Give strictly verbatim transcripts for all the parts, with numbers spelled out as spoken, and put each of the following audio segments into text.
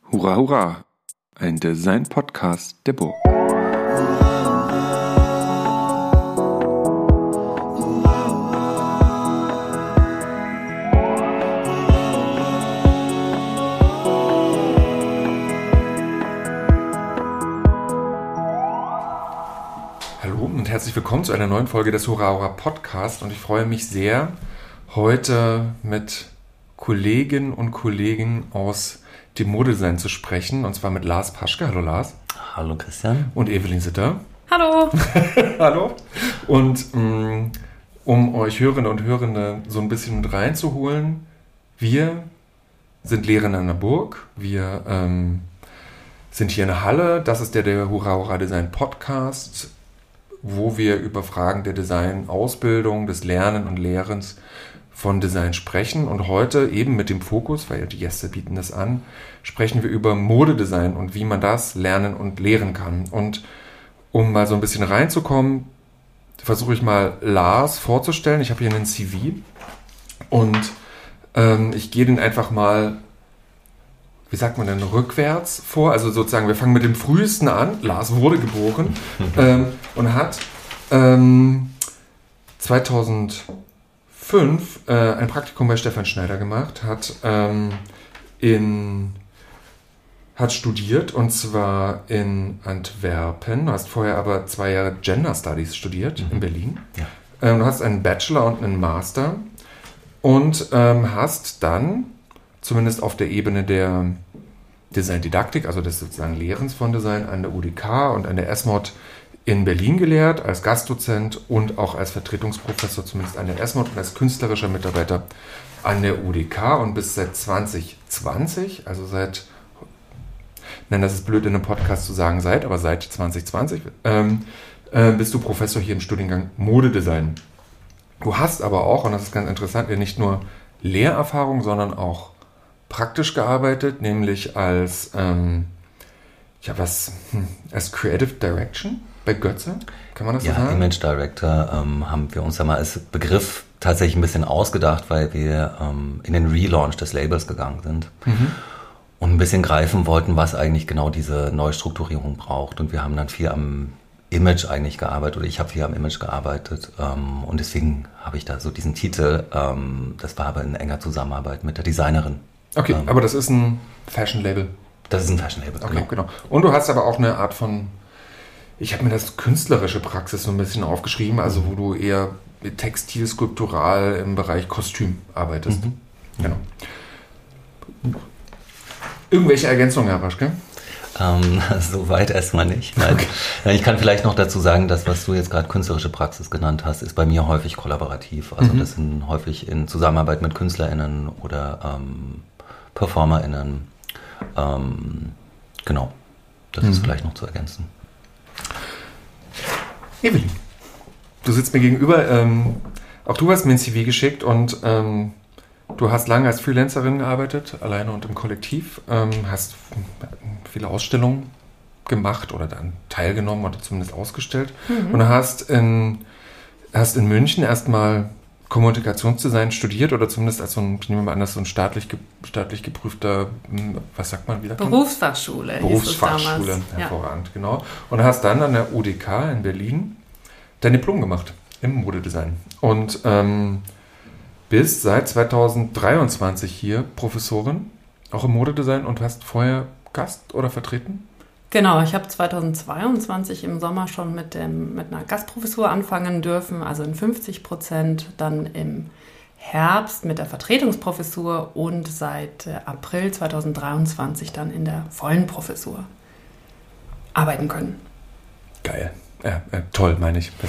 Hurra, hurra! Ein Design-Podcast der Burg. Hallo und herzlich willkommen zu einer neuen Folge des Hurra, hurra Podcast. Und ich freue mich sehr, heute mit Kolleginnen und Kollegen aus dem Modedesign zu sprechen, und zwar mit Lars Paschke. Hallo Lars. Hallo Christian. Und Evelyn Sitter. Hallo. Hallo. Und mh, um euch Hörende und Hörende so ein bisschen mit reinzuholen, wir sind Lehrende an der Burg, wir ähm, sind hier in der Halle, das ist der, der Hurra Hurra Design Podcast, wo wir über Fragen der Design-Ausbildung, des Lernen und Lehrens von Design sprechen, und heute eben mit dem Fokus, weil ja die Gäste bieten das an, sprechen wir über Modedesign und wie man das lernen und lehren kann. Und um mal so ein bisschen reinzukommen, versuche ich mal Lars vorzustellen. Ich habe hier einen C V und ähm, ich gehe den einfach mal, wie sagt man denn, rückwärts vor. Also sozusagen, wir fangen mit dem Frühesten an. Lars wurde geboren ähm, und hat ähm, zweitausendfünf äh, ein Praktikum bei Stefan Schneider gemacht, hat ähm, in hat studiert, und zwar in Antwerpen. Du hast vorher aber zwei Jahre Gender Studies studiert, mhm. in Berlin. Ja. Ähm, du hast einen Bachelor und einen Master und ähm, hast dann, zumindest auf der Ebene der Design-Didaktik, also des sozusagen Lehrens von Design, an der U D K und an der S M O D in Berlin gelehrt, als Gastdozent und auch als Vertretungsprofessor, zumindest an der S M O D, und als künstlerischer Mitarbeiter an der U D K, und bis seit zwanzig zwanzig, also seit, nein, das ist blöd in einem Podcast zu sagen seit, aber seit zwanzig zwanzig, ähm, äh, bist du Professor hier im Studiengang Modedesign. Du hast aber auch, und das ist ganz interessant, ja nicht nur Lehrerfahrung, sondern auch praktisch gearbeitet, nämlich als, ähm, ja, was, hm, als Creative Direction bei Götze, kann man das ja, so sagen? Ja, Image Director ähm, haben wir uns ja mal als Begriff tatsächlich ein bisschen ausgedacht, weil wir ähm, in den Relaunch des Labels gegangen sind mhm. und ein bisschen greifen wollten, was eigentlich genau diese Neustrukturierung braucht. Und wir haben dann viel am Image eigentlich gearbeitet, oder ich habe viel am Image gearbeitet, ähm, und deswegen habe ich da so diesen Titel, ähm, das war aber in enger Zusammenarbeit mit der Designerin. Okay, ähm, aber das ist ein Fashion-Label. Das ist ein Fashion-Label, okay, genau. genau. Und du hast aber auch eine Art von, ich habe mir das künstlerische Praxis so ein bisschen aufgeschrieben, also wo du eher textil, skulptural im Bereich Kostüm arbeitest. Mhm. Genau. Irgendwelche Ergänzungen, Herr Paschke? Ähm, Soweit erstmal nicht. Nein. Okay. Ich kann vielleicht noch dazu sagen, dass, was du jetzt gerade künstlerische Praxis genannt hast, ist bei mir häufig kollaborativ. Also mhm. das sind häufig in Zusammenarbeit mit KünstlerInnen oder ähm, PerformerInnen. Ähm, genau, das mhm. ist vielleicht noch zu ergänzen. Evelyn, du sitzt mir gegenüber. Ähm, auch du hast mir ein C V geschickt, und ähm, du hast lange als Freelancerin gearbeitet, alleine und im Kollektiv, ähm, hast viele Ausstellungen gemacht oder dann teilgenommen oder zumindest ausgestellt, mhm. und hast in, hast in München erstmal Kommunikationsdesign studiert, oder zumindest als so ein, ich nehme mal an, das so ein staatlich, staatlich geprüfter, was sagt man wieder? Berufsfachschule. Berufsfachschule, hervorragend, ja. Genau. Und hast dann an der U D K in Berlin dein Diplom gemacht im Modedesign. Und ähm, bist seit zweitausenddreiundzwanzig hier Professorin, auch im Modedesign, und hast vorher Gast oder vertreten? Genau, ich habe zweitausendzweiundzwanzig im Sommer schon mit, dem, mit einer Gastprofessur anfangen dürfen, also in fünfzig Prozent, dann im Herbst mit der Vertretungsprofessur und seit äh, April zweitausenddreiundzwanzig dann in der vollen Professur arbeiten können. Geil. Ja, äh, toll, meine ich.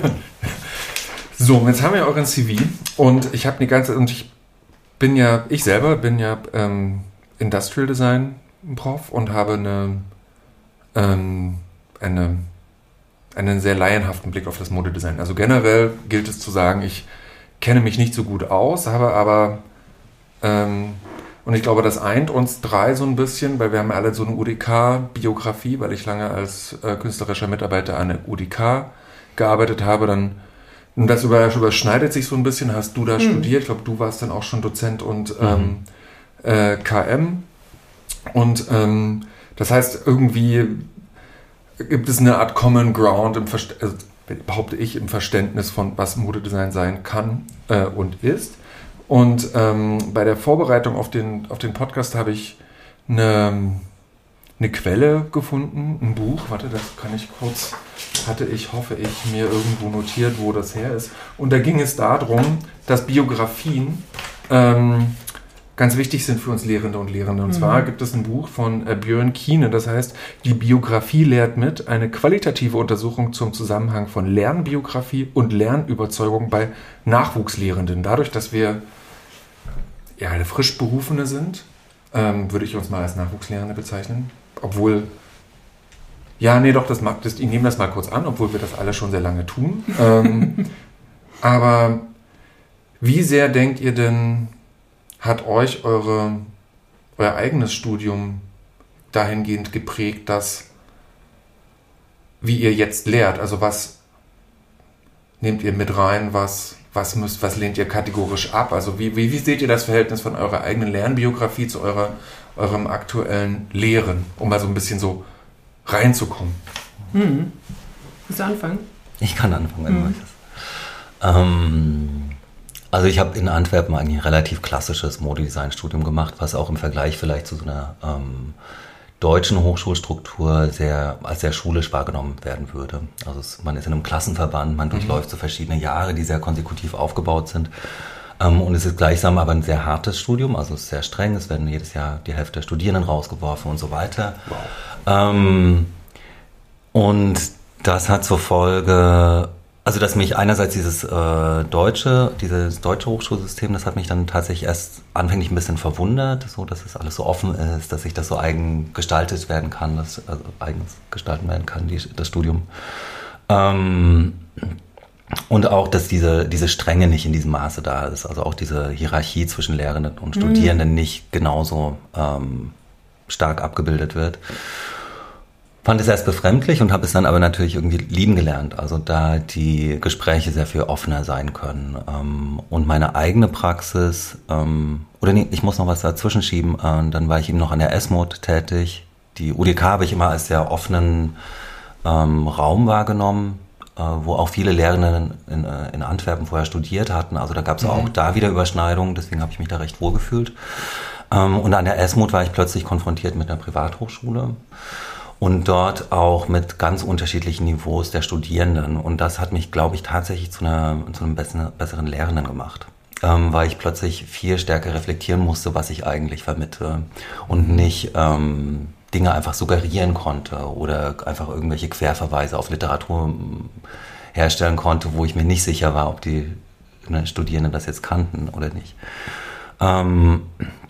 So, jetzt haben wir euren C V, und ich habe die ganze, und ich bin ja, ich selber bin ja ähm, Industrial Design Prof und habe eine, ähm, eine, einen sehr laienhaften Blick auf das Modedesign. Also generell gilt es zu sagen, ich kenne mich nicht so gut aus, habe aber, ähm, und ich glaube, das eint uns drei so ein bisschen, weil wir haben alle so eine U D K-Biografie, weil ich lange als äh, künstlerischer Mitarbeiter an der U D K gearbeitet habe, dann und das überschneidet sich so ein bisschen. Hast du da mhm. studiert? Ich glaube, du warst dann auch schon Dozent und ähm, äh, K M. Und ähm, das heißt, irgendwie gibt es eine Art Common Ground, im Verst- also, behaupte ich, im Verständnis von, was Modedesign sein kann äh, und ist. Und ähm, bei der Vorbereitung auf den, auf den Podcast habe ich eine, eine Quelle gefunden, ein Buch. Warte, das kann ich kurz, hatte ich, hoffe ich, mir irgendwo notiert, wo das her ist. Und da ging es darum, dass Biografien ähm, ganz wichtig sind für uns Lehrende und Lehrende. Und mhm. zwar gibt es ein Buch von äh, Björn Kiene, das heißt, die Biografie lehrt mit, eine qualitative Untersuchung zum Zusammenhang von Lernbiografie und Lernüberzeugung bei Nachwuchslehrenden. Dadurch, dass wir ja alle frisch Berufene sind, ähm, würde ich uns mal als Nachwuchslehrende bezeichnen. Obwohl, ja, nee, doch, das, das, ich nehme das mal kurz an, obwohl wir das alle schon sehr lange tun. ähm, aber wie sehr denkt ihr denn, hat euch eure, euer eigenes Studium dahingehend geprägt, dass, wie ihr jetzt lehrt, also was nehmt ihr mit rein, was, was, müsst, was lehnt ihr kategorisch ab? Also wie, wie, wie seht ihr das Verhältnis von eurer eigenen Lernbiografie zu eurer, eurem aktuellen Lehren, um mal so ein bisschen so reinzukommen? Hm. Willst du anfangen? Ich kann anfangen, wenn du möchtest. Ähm... Also ich habe in Antwerpen eigentlich ein relativ klassisches Modedesign-Studium gemacht, was auch im Vergleich vielleicht zu so einer ähm, deutschen Hochschulstruktur sehr als sehr schulisch wahrgenommen werden würde. Also es, man ist in einem Klassenverband, man durchläuft so verschiedene Jahre, die sehr konsekutiv aufgebaut sind. Ähm, und es ist gleichsam aber ein sehr hartes Studium, also es ist sehr streng, es werden jedes Jahr die Hälfte der Studierenden rausgeworfen und so weiter. Wow. Ähm, und das hat zur Folge... Also, dass mich einerseits dieses äh, deutsche, dieses deutsche Hochschulsystem, das hat mich dann tatsächlich erst anfänglich ein bisschen verwundert, so, dass es alles so offen ist, dass sich das so eigen gestaltet werden kann, dass, also eigens gestalten werden kann, die, das Studium. Ähm, und auch, dass diese, diese Strenge nicht in diesem Maße da ist, also auch diese Hierarchie zwischen Lehrenden und Studierenden mhm. nicht genauso ähm, stark abgebildet wird. Fand es erst befremdlich und habe es dann aber natürlich irgendwie lieben gelernt. Also da die Gespräche sehr viel offener sein können. Ähm, und meine eigene Praxis, ähm, oder nee, ich muss noch was dazwischen schieben, äh, dann war ich eben noch an der S M O D tätig. Die U D K habe ich immer als sehr offenen ähm, Raum wahrgenommen, äh, wo auch viele Lehrende in, in Antwerpen vorher studiert hatten. Also da gab es mhm. auch da wieder Überschneidungen, deswegen habe ich mich da recht wohl gefühlt. Ähm, und an der S M O D war ich plötzlich konfrontiert mit einer Privathochschule. Und dort auch mit ganz unterschiedlichen Niveaus der Studierenden. Und das hat mich, glaube ich, tatsächlich zu, einer, zu einem besseren, besseren Lehrenden gemacht. Ähm, weil ich plötzlich viel stärker reflektieren musste, was ich eigentlich vermittle. Und nicht ähm, Dinge einfach suggerieren konnte oder einfach irgendwelche Querverweise auf Literatur herstellen konnte, wo ich mir nicht sicher war, ob die ne, Studierenden das jetzt kannten oder nicht. Ähm,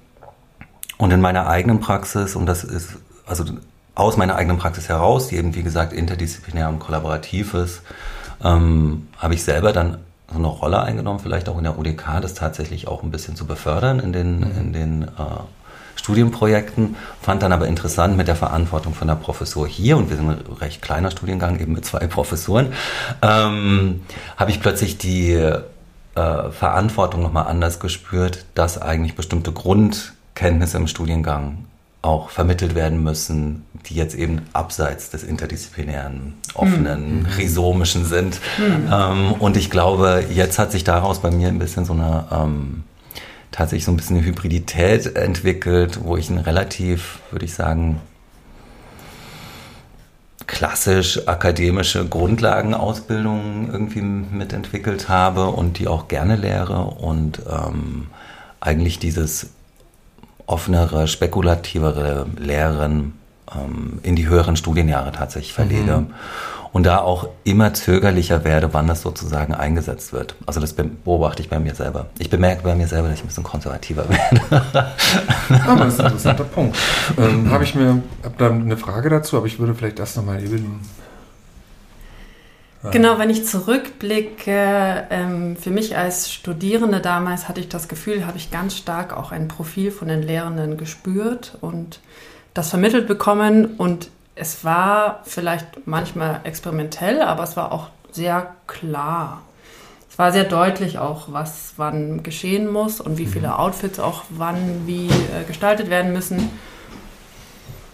und in meiner eigenen Praxis, und das ist, also aus meiner eigenen Praxis heraus, die eben, wie gesagt, interdisziplinär und kollaborativ ist, ähm, habe ich selber dann so eine Rolle eingenommen, vielleicht auch in der U D K, das tatsächlich auch ein bisschen zu befördern in den, mhm. in den äh, Studienprojekten, fand dann aber interessant mit der Verantwortung von der Professur hier, und wir sind ein recht kleiner Studiengang, eben mit zwei Professoren, ähm, habe ich plötzlich die äh, Verantwortung nochmal anders gespürt, dass eigentlich bestimmte Grundkenntnisse im Studiengang auch vermittelt werden müssen, die jetzt eben abseits des interdisziplinären, offenen, mhm. rhizomischen sind. Mhm. Ähm, und ich glaube, jetzt hat sich daraus bei mir ein bisschen so eine, ähm, tatsächlich so ein bisschen eine Hybridität entwickelt, wo ich eine relativ, würde ich sagen, klassisch akademische Grundlagenausbildung irgendwie mitentwickelt habe und die auch gerne lehre und ähm, eigentlich dieses offenere, spekulativere Lehren ähm, in die höheren Studienjahre tatsächlich verlege. Mhm. Und da auch immer zögerlicher werde, wann das sozusagen eingesetzt wird. Also das beobachte ich bei mir selber. Ich bemerke bei mir selber, dass ich ein bisschen konservativer werde. Aber das ist ein interessanter Punkt. Ähm, habe ich mir, habe da eine Frage dazu, aber ich würde vielleicht das nochmal eben... Genau, wenn ich zurückblicke, ähm, für mich als Studierende damals hatte ich das Gefühl, habe ich ganz stark auch ein Profil von den Lehrenden gespürt und das vermittelt bekommen. Und es war vielleicht manchmal experimentell, aber es war auch sehr klar. Es war sehr deutlich auch, was wann geschehen muss und wie viele Outfits auch wann wie äh, gestaltet werden müssen.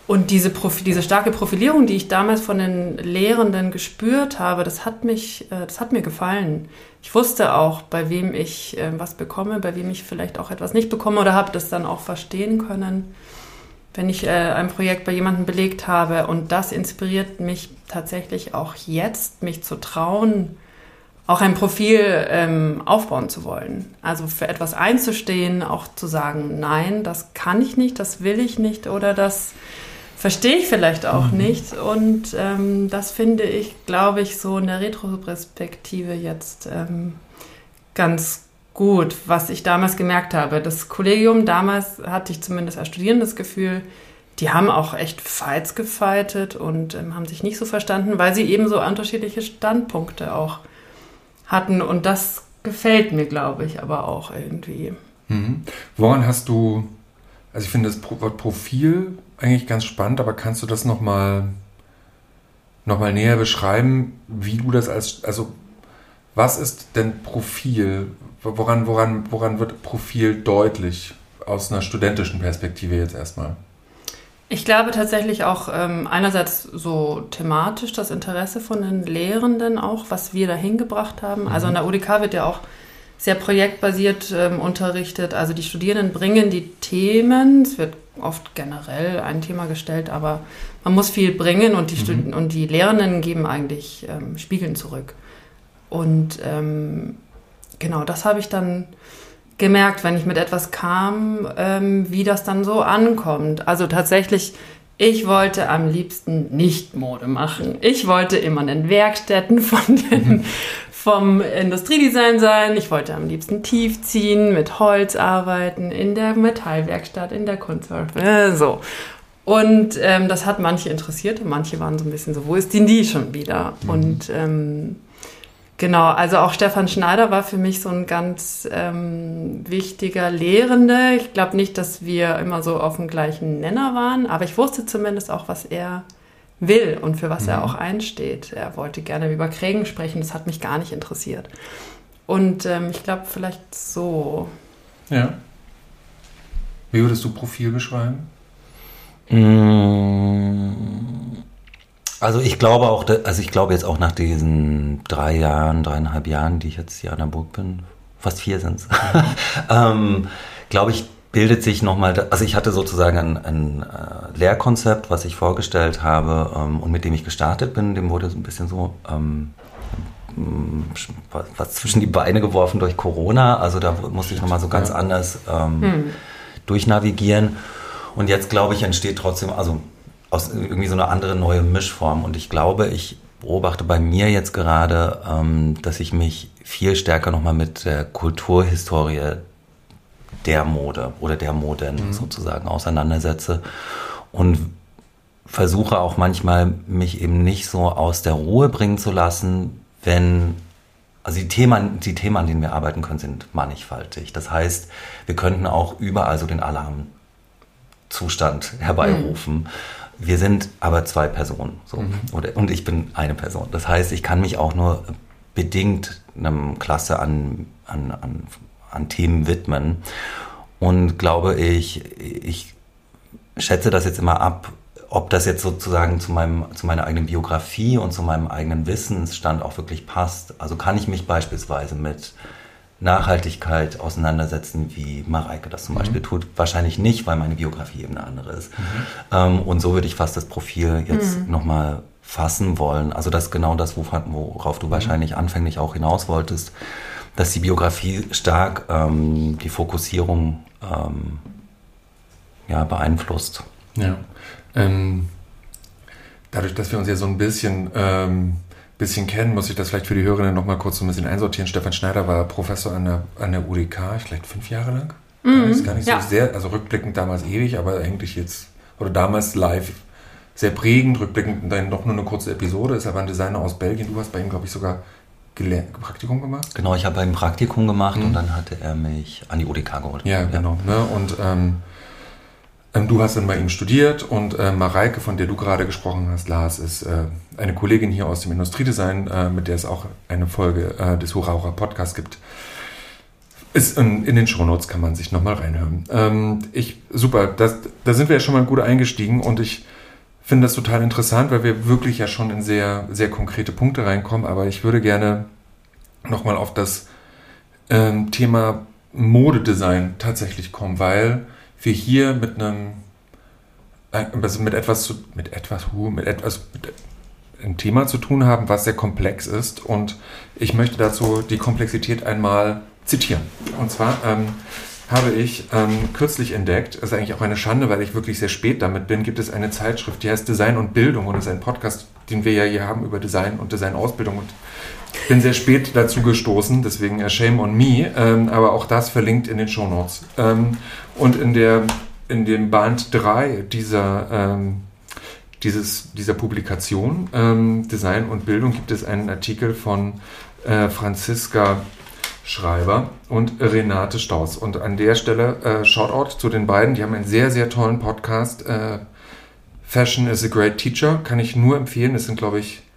Und diese, Profi- diese starke Profilierung, die ich damals von den Lehrenden gespürt habe, das hat mich, äh, das hat mir gefallen. Ich wusste auch, bei wem ich äh, was bekomme, bei wem ich vielleicht auch etwas nicht bekomme oder habe das dann auch verstehen können, wenn ich äh, ein Projekt bei jemandem belegt habe. Und das inspiriert mich tatsächlich auch jetzt, mich zu trauen, auch ein Profil ähm, aufbauen zu wollen. Also für etwas einzustehen, auch zu sagen, nein, das kann ich nicht, das will ich nicht oder das verstehe ich vielleicht auch mhm. nicht. Und ähm, das finde ich, glaube ich, so in der Retroperspektive jetzt ähm, ganz gut, was ich damals gemerkt habe. Das Kollegium damals hatte ich zumindest als Studierende das Gefühl, die haben auch echt Fights gefightet und ähm, haben sich nicht so verstanden, weil sie eben so unterschiedliche Standpunkte auch hatten. Und das gefällt mir, glaube ich, aber auch irgendwie. Mhm. Woran hast du, also ich finde das Wort Profil eigentlich ganz spannend, aber kannst du das nochmal noch mal näher beschreiben, wie du das als, also was ist denn Profil? Woran, woran, woran wird Profil deutlich aus einer studentischen Perspektive jetzt erstmal? Ich glaube tatsächlich auch ähm, einerseits so thematisch das Interesse von den Lehrenden auch, was wir da hingebracht haben. Mhm. Also an der U D K wird ja auch sehr projektbasiert ähm, unterrichtet. Also die Studierenden bringen die Themen, es wird oft generell ein Thema gestellt, aber man muss viel bringen und die, mhm. Stud- und die Lehrenden geben eigentlich ähm, Spiegeln zurück. Und ähm, genau, das habe ich dann gemerkt, wenn ich mit etwas kam, ähm, wie das dann so ankommt. Also tatsächlich, ich wollte am liebsten nicht Mode machen. Ich wollte immer in den Werkstätten von den, mhm. vom Industriedesign sein. Ich wollte am liebsten tief ziehen, mit Holz arbeiten, in der Metallwerkstatt, in der Kunstwerkstatt, äh, so. Und ähm, das hat manche interessiert und manche waren so ein bisschen so, wo ist denn die schon wieder? Mhm. Und ähm, genau, also auch Stefan Schneider war für mich so ein ganz ähm, wichtiger Lehrender. Ich glaube nicht, dass wir immer so auf dem gleichen Nenner waren, aber ich wusste zumindest auch, was er will und für was mhm. er auch einsteht. Er wollte gerne über Krägen sprechen, das hat mich gar nicht interessiert. Und ähm, ich glaube vielleicht so. Ja. Wie würdest du Profil beschreiben? Also ich glaube auch, also ich glaube jetzt auch nach diesen drei Jahren, dreieinhalb Jahren, die ich jetzt hier an der Burg bin, fast vier sind es, ähm, glaube ich, bildet sich nochmal, also ich hatte sozusagen ein, ein äh, Lehrkonzept, was ich vorgestellt habe ähm, und mit dem ich gestartet bin, dem wurde so ein bisschen so ähm, was zwischen die Beine geworfen durch Corona, also da musste ich nochmal so ganz anders ähm, hm. durchnavigieren. Und jetzt, glaube ich, entsteht trotzdem, also aus irgendwie so eine andere neue Mischform. Und ich glaube, ich beobachte bei mir jetzt gerade, ähm, dass ich mich viel stärker nochmal mit der Kulturhistorie der Mode oder der Moden mhm. sozusagen auseinandersetze. Und versuche auch manchmal, mich eben nicht so aus der Ruhe bringen zu lassen, wenn, also die Themen, die Themen, an denen wir arbeiten können, sind mannigfaltig. Das heißt, wir könnten auch überall so den Alarm Zustand herbeirufen. Mhm. Wir sind aber zwei Personen. So. Mhm. Oder, und ich bin eine Person. Das heißt, ich kann mich auch nur bedingt einem Klasse an, an, an, an Themen widmen. Und glaube ich, ich schätze das jetzt immer ab, ob das jetzt sozusagen zu meinem, zu meiner eigenen Biografie und zu meinem eigenen Wissensstand auch wirklich passt. Also kann ich mich beispielsweise mit Nachhaltigkeit auseinandersetzen, wie Mareike das zum mhm. Beispiel tut. Wahrscheinlich nicht, weil meine Biografie eben eine andere ist. Mhm. Ähm, und so würde ich fast das Profil jetzt mhm. nochmal fassen wollen. Also das ist genau das, worauf du mhm. wahrscheinlich anfänglich auch hinaus wolltest, dass die Biografie stark ähm, die Fokussierung ähm, ja, beeinflusst. Ja. Ähm, dadurch, dass wir uns ja so ein bisschen... Ähm bisschen kennen, muss ich das vielleicht für die Hörerinnen noch mal kurz so ein bisschen einsortieren. Stefan Schneider war Professor an der, an der U D K, vielleicht fünf Jahre lang. Mhm. Das ist gar nicht ja. so sehr, also rückblickend damals ewig, aber eigentlich jetzt, oder damals live sehr prägend, rückblickend dann doch nur eine kurze Episode. Ist aber ein Designer aus Belgien. Du hast bei ihm, glaube ich, sogar gelernt, Praktikum gemacht? Genau, ich habe bei ihm Praktikum gemacht mhm. und dann hatte er mich an die U D K geholt. Ja, genau. Ja. Ne? Und ähm, du hast dann bei ihm studiert und äh, Mareike, von der du gerade gesprochen hast, Lars, ist äh, eine Kollegin hier aus dem Industriedesign, äh, mit der es auch eine Folge äh, des Hurra Hurra Podcasts gibt. Ist ähm, in den Shownotes, kann man sich nochmal reinhören. Ähm, ich, super, das, da sind wir ja schon mal gut eingestiegen und ich finde das total interessant, weil wir wirklich ja schon in sehr, sehr konkrete Punkte reinkommen, aber ich würde gerne nochmal auf das ähm, Thema Modedesign tatsächlich kommen, weil wir hier mit einem, also mit etwas, zu, mit etwas, mit etwas, mit ein Thema zu tun haben, was sehr komplex ist, und ich möchte dazu die Komplexität einmal zitieren. Und zwar ähm, habe ich ähm, kürzlich entdeckt, das ist eigentlich auch eine Schande, weil ich wirklich sehr spät damit bin, gibt es eine Zeitschrift, die heißt Design und Bildung, und das ist ein Podcast, den wir ja hier haben über Design und Designausbildung, und ich bin sehr spät dazu gestoßen, deswegen äh, shame on me, ähm, aber auch das verlinkt in den Shownotes. Ähm, und in, der, in dem Band drei dieser, ähm, dieses, dieser Publikation, ähm, Design und Bildung, gibt es einen Artikel von äh, Franziska Schreiber und Renate Staus. Und an der Stelle äh, Shoutout zu den beiden. Die haben einen sehr, sehr tollen Podcast. Äh, Fashion is a Great Teacher. Kann ich nur empfehlen. Es sind, glaube ich,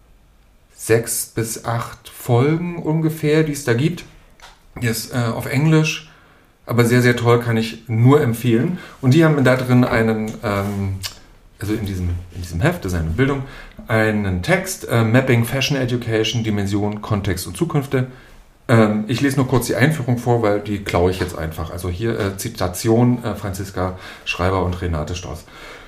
sechs bis acht Folgen ungefähr, die es da gibt. Die ist äh, auf Englisch, aber sehr, sehr toll, kann ich nur empfehlen. Und die haben da drin einen, ähm, also in diesem, in diesem Heft, Design und Bildung, einen Text, äh, Mapping Fashion Education, Dimension, Kontext und Zukünfte. Ich lese nur kurz die Einführung vor, weil die klaue ich jetzt einfach. Also hier äh, Zitation äh, Franziska Schreiber und Renate Staus.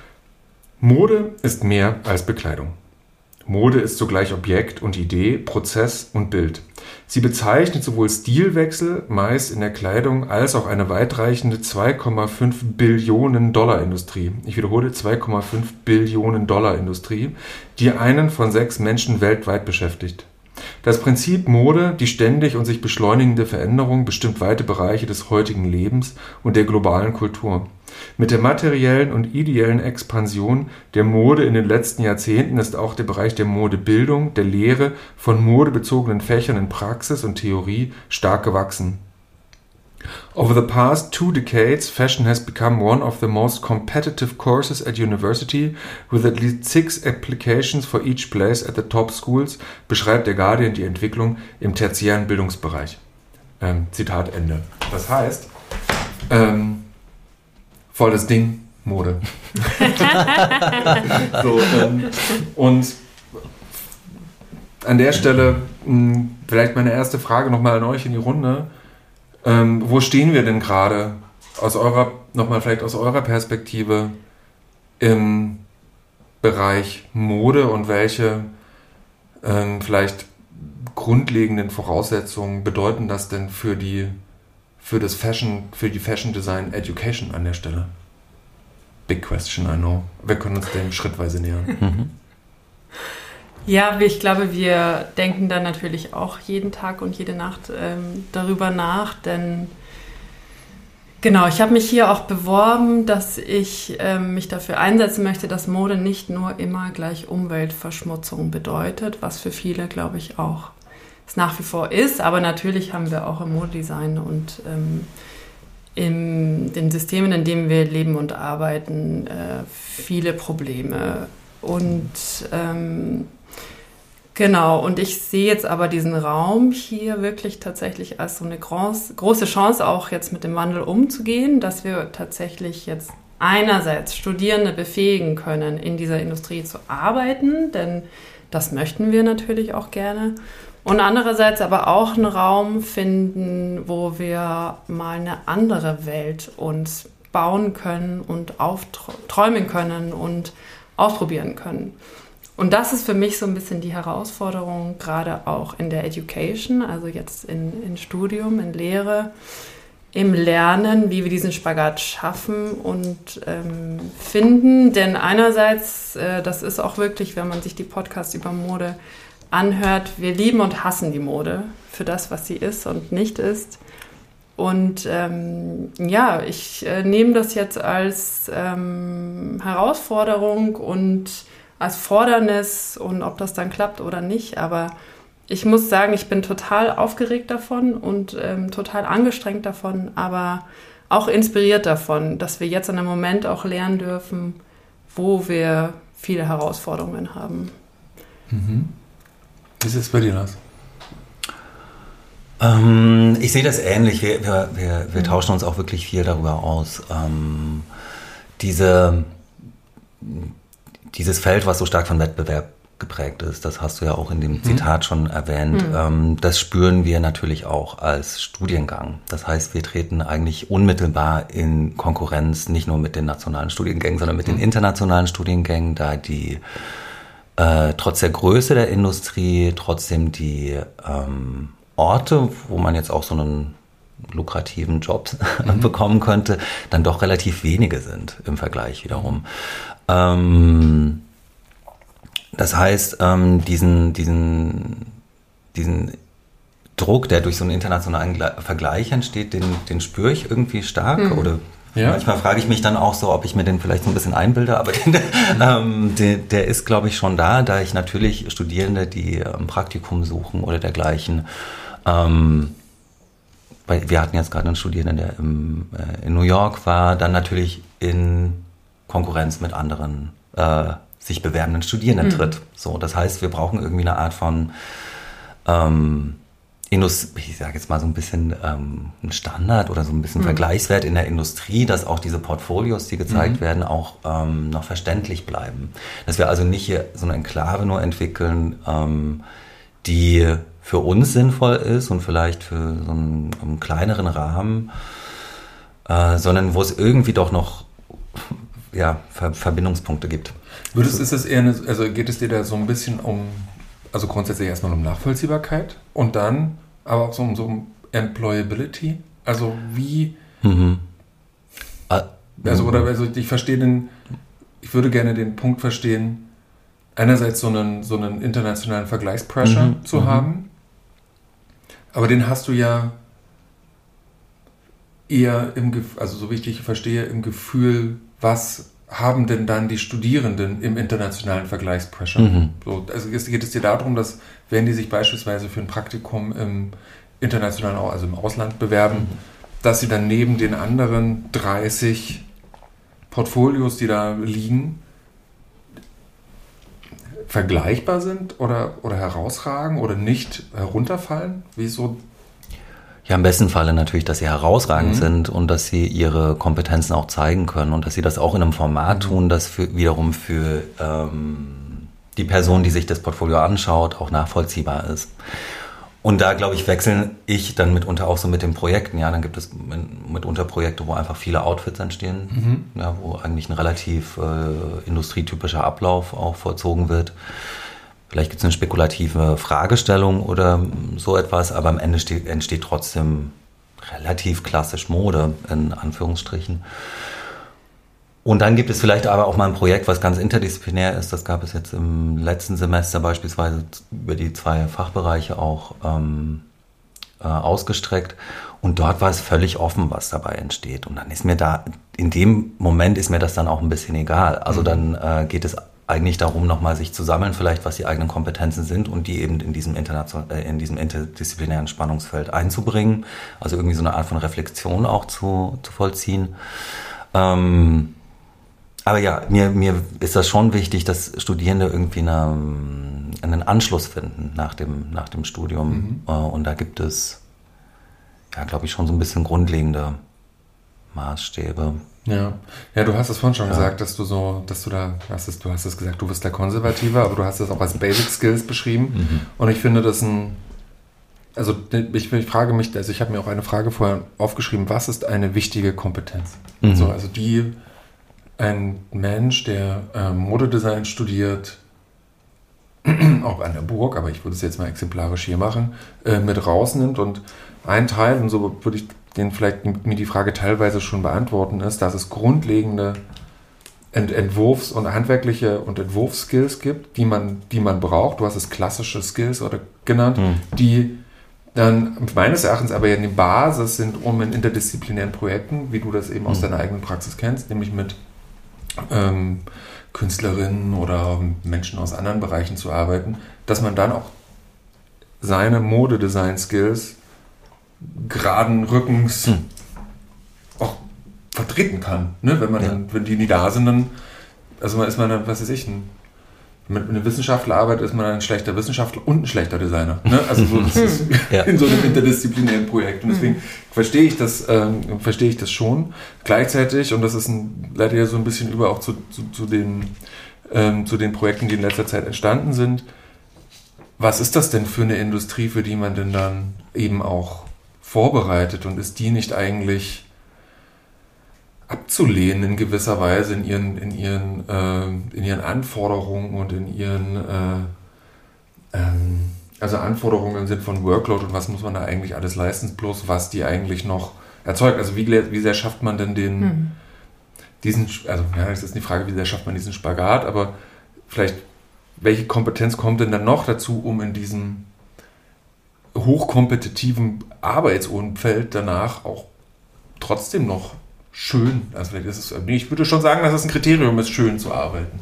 Mode ist mehr als Bekleidung. Mode ist zugleich Objekt und Idee, Prozess und Bild. Sie bezeichnet sowohl Stilwechsel, meist in der Kleidung, als auch eine weitreichende zwei Komma fünf Billionen Dollar Industrie. Ich wiederhole, zwei Komma fünf Billionen Dollar Industrie, die einen von sechs Menschen weltweit beschäftigt. Das Prinzip Mode, die ständig und sich beschleunigende Veränderung, bestimmt weite Bereiche des heutigen Lebens und der globalen Kultur. Mit der materiellen und ideellen Expansion der Mode in den letzten Jahrzehnten ist auch der Bereich der Modebildung, der Lehre von modebezogenen Fächern in Praxis und Theorie stark gewachsen. Over the past two decades, fashion has become one of the most competitive courses at university, with at least six applications for each place at the top schools, beschreibt der Guardian die Entwicklung im tertiären Bildungsbereich. Ähm, Zitat Ende. Das heißt, ähm, volles Ding, Mode. so, ähm, und an der Stelle mh, vielleicht meine erste Frage nochmal an euch in die Runde. Ähm, wo stehen wir denn gerade aus eurer, nochmal vielleicht aus eurer Perspektive im Bereich Mode, und welche ähm, vielleicht grundlegenden Voraussetzungen bedeuten das denn für die, für das Fashion, für die Fashion Design Education an der Stelle? Big question, I know. Wir können uns dem schrittweise nähern. Mhm. Ja, ich glaube, wir denken dann natürlich auch jeden Tag und jede Nacht ähm, darüber nach, denn genau, ich habe mich hier auch beworben, dass ich ähm, mich dafür einsetzen möchte, dass Mode nicht nur immer gleich Umweltverschmutzung bedeutet, was für viele, glaube ich, auch es nach wie vor ist, aber natürlich haben wir auch im Modedesign und ähm, in den Systemen, in denen wir leben und arbeiten, äh, viele Probleme und ähm, genau, und ich sehe jetzt aber diesen Raum hier wirklich tatsächlich als so eine groß, große Chance, auch jetzt mit dem Wandel umzugehen, dass wir tatsächlich jetzt einerseits Studierende befähigen können, in dieser Industrie zu arbeiten, denn das möchten wir natürlich auch gerne. Und andererseits aber auch einen Raum finden, wo wir mal eine andere Welt uns bauen können und aufträumen können und ausprobieren können. Und das ist für mich so ein bisschen die Herausforderung, gerade auch in der Education, also jetzt in, in Studium, in Lehre, im Lernen, wie wir diesen Spagat schaffen und ähm, finden. Denn einerseits, äh, das ist auch wirklich, wenn man sich die Podcasts über Mode anhört, wir lieben und hassen die Mode für das, was sie ist und nicht ist. Und ähm, ja, ich äh, nehme das jetzt als ähm, Herausforderung und als Fordernis, und ob das dann klappt oder nicht, aber ich muss sagen, ich bin total aufgeregt davon und ähm, total angestrengt davon, aber auch inspiriert davon, dass wir jetzt in einem Moment auch lernen dürfen, wo wir viele Herausforderungen haben. Mhm. Wie ist es bei dir, Lars? Ähm, ich sehe das ähnlich. Wir, wir, wir, wir tauschen uns auch wirklich viel darüber aus. Ähm, diese dieses Feld, was so stark von Wettbewerb geprägt ist, das hast du ja auch in dem Zitat schon erwähnt, mhm. ähm, das spüren wir natürlich auch als Studiengang. Das heißt, wir treten eigentlich unmittelbar in Konkurrenz, nicht nur mit den nationalen Studiengängen, sondern mit mhm. den internationalen Studiengängen, da die äh, trotz der Größe der Industrie trotzdem die ähm, Orte, wo man jetzt auch so einen lukrativen Job mhm. bekommen könnte, dann doch relativ wenige sind im Vergleich wiederum. Ähm, Das heißt, ähm, diesen, diesen, diesen Druck, der durch so einen internationalen Gle- Vergleich entsteht, den, den spüre ich irgendwie stark. Mhm. Oder ja. manchmal frage ich mich dann auch so, ob ich mir den vielleicht so ein bisschen einbilde. Aber den, ähm, der, der ist, glaube ich, schon da, da ich natürlich Studierende, die ein Praktikum suchen oder dergleichen. Ähm, weil wir hatten jetzt gerade einen Studierenden, der im, äh, in New York war, dann natürlich in Konkurrenz mit anderen äh, sich bewerbenden Studierenden mhm. tritt. So, das heißt, wir brauchen irgendwie eine Art von ähm, Indust- ich sage jetzt mal so ein bisschen ähm, ein Standard oder so ein bisschen mhm. Vergleichswert in der Industrie, dass auch diese Portfolios, die gezeigt mhm. werden, auch ähm, noch verständlich bleiben. Dass wir also nicht hier so eine Enklave nur entwickeln, ähm, die für uns sinnvoll ist und vielleicht für so einen, einen kleineren Rahmen, äh, sondern wo es irgendwie doch noch ja, Ver- Verbindungspunkte gibt. Würdest, ist es eher eine, also geht es dir da so ein bisschen um, also grundsätzlich erstmal um Nachvollziehbarkeit und dann aber auch so um, so um Employability? Also wie, mhm. also oder also ich verstehe den, ich würde gerne den Punkt verstehen, einerseits so einen, so einen internationalen Vergleichspressure mhm. zu mhm. haben, aber den hast du ja eher im, also so wie ich dich verstehe, im Gefühl, was haben denn dann die Studierenden im internationalen Vergleichspressure? Mhm. So, also geht es dir darum, dass wenn die sich beispielsweise für ein Praktikum im internationalen, also im Ausland bewerben, mhm. dass sie dann neben den anderen dreißig Portfolios, die da liegen, vergleichbar sind oder, oder herausragen oder nicht herunterfallen? Wie so? Ja, im besten Falle natürlich, dass sie herausragend mhm. sind und dass sie ihre Kompetenzen auch zeigen können und dass sie das auch in einem Format mhm. tun, das für, wiederum für ähm, die Person, die sich das Portfolio anschaut, auch nachvollziehbar ist. Und da, glaube ich, wechseln ich dann mitunter auch so mit den Projekten. Ja, dann gibt es mitunter Projekte, wo einfach viele Outfits entstehen, mhm. ja, wo eigentlich ein relativ äh, industrietypischer Ablauf auch vollzogen wird. Vielleicht gibt es eine spekulative Fragestellung oder so etwas, aber am Ende steht, entsteht trotzdem relativ klassisch Mode, in Anführungsstrichen. Und dann gibt es vielleicht aber auch mal ein Projekt, was ganz interdisziplinär ist. Das gab es jetzt im letzten Semester beispielsweise über die zwei Fachbereiche auch ähm, äh, ausgestreckt. Und dort war es völlig offen, was dabei entsteht. Und dann ist mir da, in dem Moment ist mir das dann auch ein bisschen egal. Also dann äh, geht es eigentlich darum, nochmal sich zu sammeln, vielleicht was die eigenen Kompetenzen sind und die eben in diesem, Internation- äh, in diesem interdisziplinären Spannungsfeld einzubringen. Also irgendwie so eine Art von Reflexion auch zu, zu vollziehen. Ähm, aber ja, mir, mir ist das schon wichtig, dass Studierende irgendwie eine, einen Anschluss finden nach dem, nach dem Studium. Mhm. Äh, und da gibt es, ja, glaube ich, schon so ein bisschen grundlegende Maßstäbe. Ja, ja, du hast es vorhin schon ja. gesagt, dass du so, dass du da, hast es, du hast es gesagt, du bist der Konservative, aber du hast es auch als Basic Skills beschrieben. Mhm. Und ich finde das ein, also ich, ich frage mich, also ich habe mir auch eine Frage vorher aufgeschrieben, was ist eine wichtige Kompetenz? Mhm. So, also die ein Mensch, der ähm, Modedesign studiert, auch an der Burg, aber ich würde es jetzt mal exemplarisch hier machen, äh, mit rausnimmt und ein Teil, und so würde ich den vielleicht mir die Frage teilweise schon beantworten, ist, dass es grundlegende Ent- Entwurfs- und handwerkliche und Entwurfsskills gibt, die man, die man braucht. Du hast es klassische Skills oder genannt, mhm. die dann meines Erachtens aber ja die Basis sind, um in interdisziplinären Projekten, wie du das eben aus mhm. deiner eigenen Praxis kennst, nämlich mit ähm, Künstlerinnen oder Menschen aus anderen Bereichen zu arbeiten, dass man dann auch seine Modedesign-Skills geraden Rückens hm. auch vertreten kann. Ne? Wenn man ja. dann, wenn die nie da sind, dann, also man ist man dann, was weiß ich, ein, mit einem Wissenschaftler arbeitet, ist man ein schlechter Wissenschaftler und ein schlechter Designer. Ne? Also so, das ist ja. in so einem interdisziplinären Projekt. Und deswegen verstehe ich das, ähm, verstehe ich das schon. Gleichzeitig, und das ist ein, leider ja so ein bisschen über auch zu, zu, zu den ähm, zu den Projekten, die in letzter Zeit entstanden sind. Was ist das denn für eine Industrie, für die man denn dann eben auch vorbereitet? Und ist die nicht eigentlich abzulehnen in gewisser Weise in ihren, in ihren, äh, in ihren Anforderungen und in ihren äh, ähm, also Anforderungen im Sinne von Workload und was muss man da eigentlich alles leisten, bloß was die eigentlich noch erzeugt. Also wie, wie sehr schafft man denn den hm. diesen, also ja, das ist die Frage, wie sehr schafft man diesen Spagat, aber vielleicht, welche Kompetenz kommt denn dann noch dazu, um in diesem hochkompetitiven Arbeitsumfeld danach auch trotzdem noch schön, also vielleicht ist es, ich würde schon sagen, dass es ein Kriterium ist, schön zu arbeiten.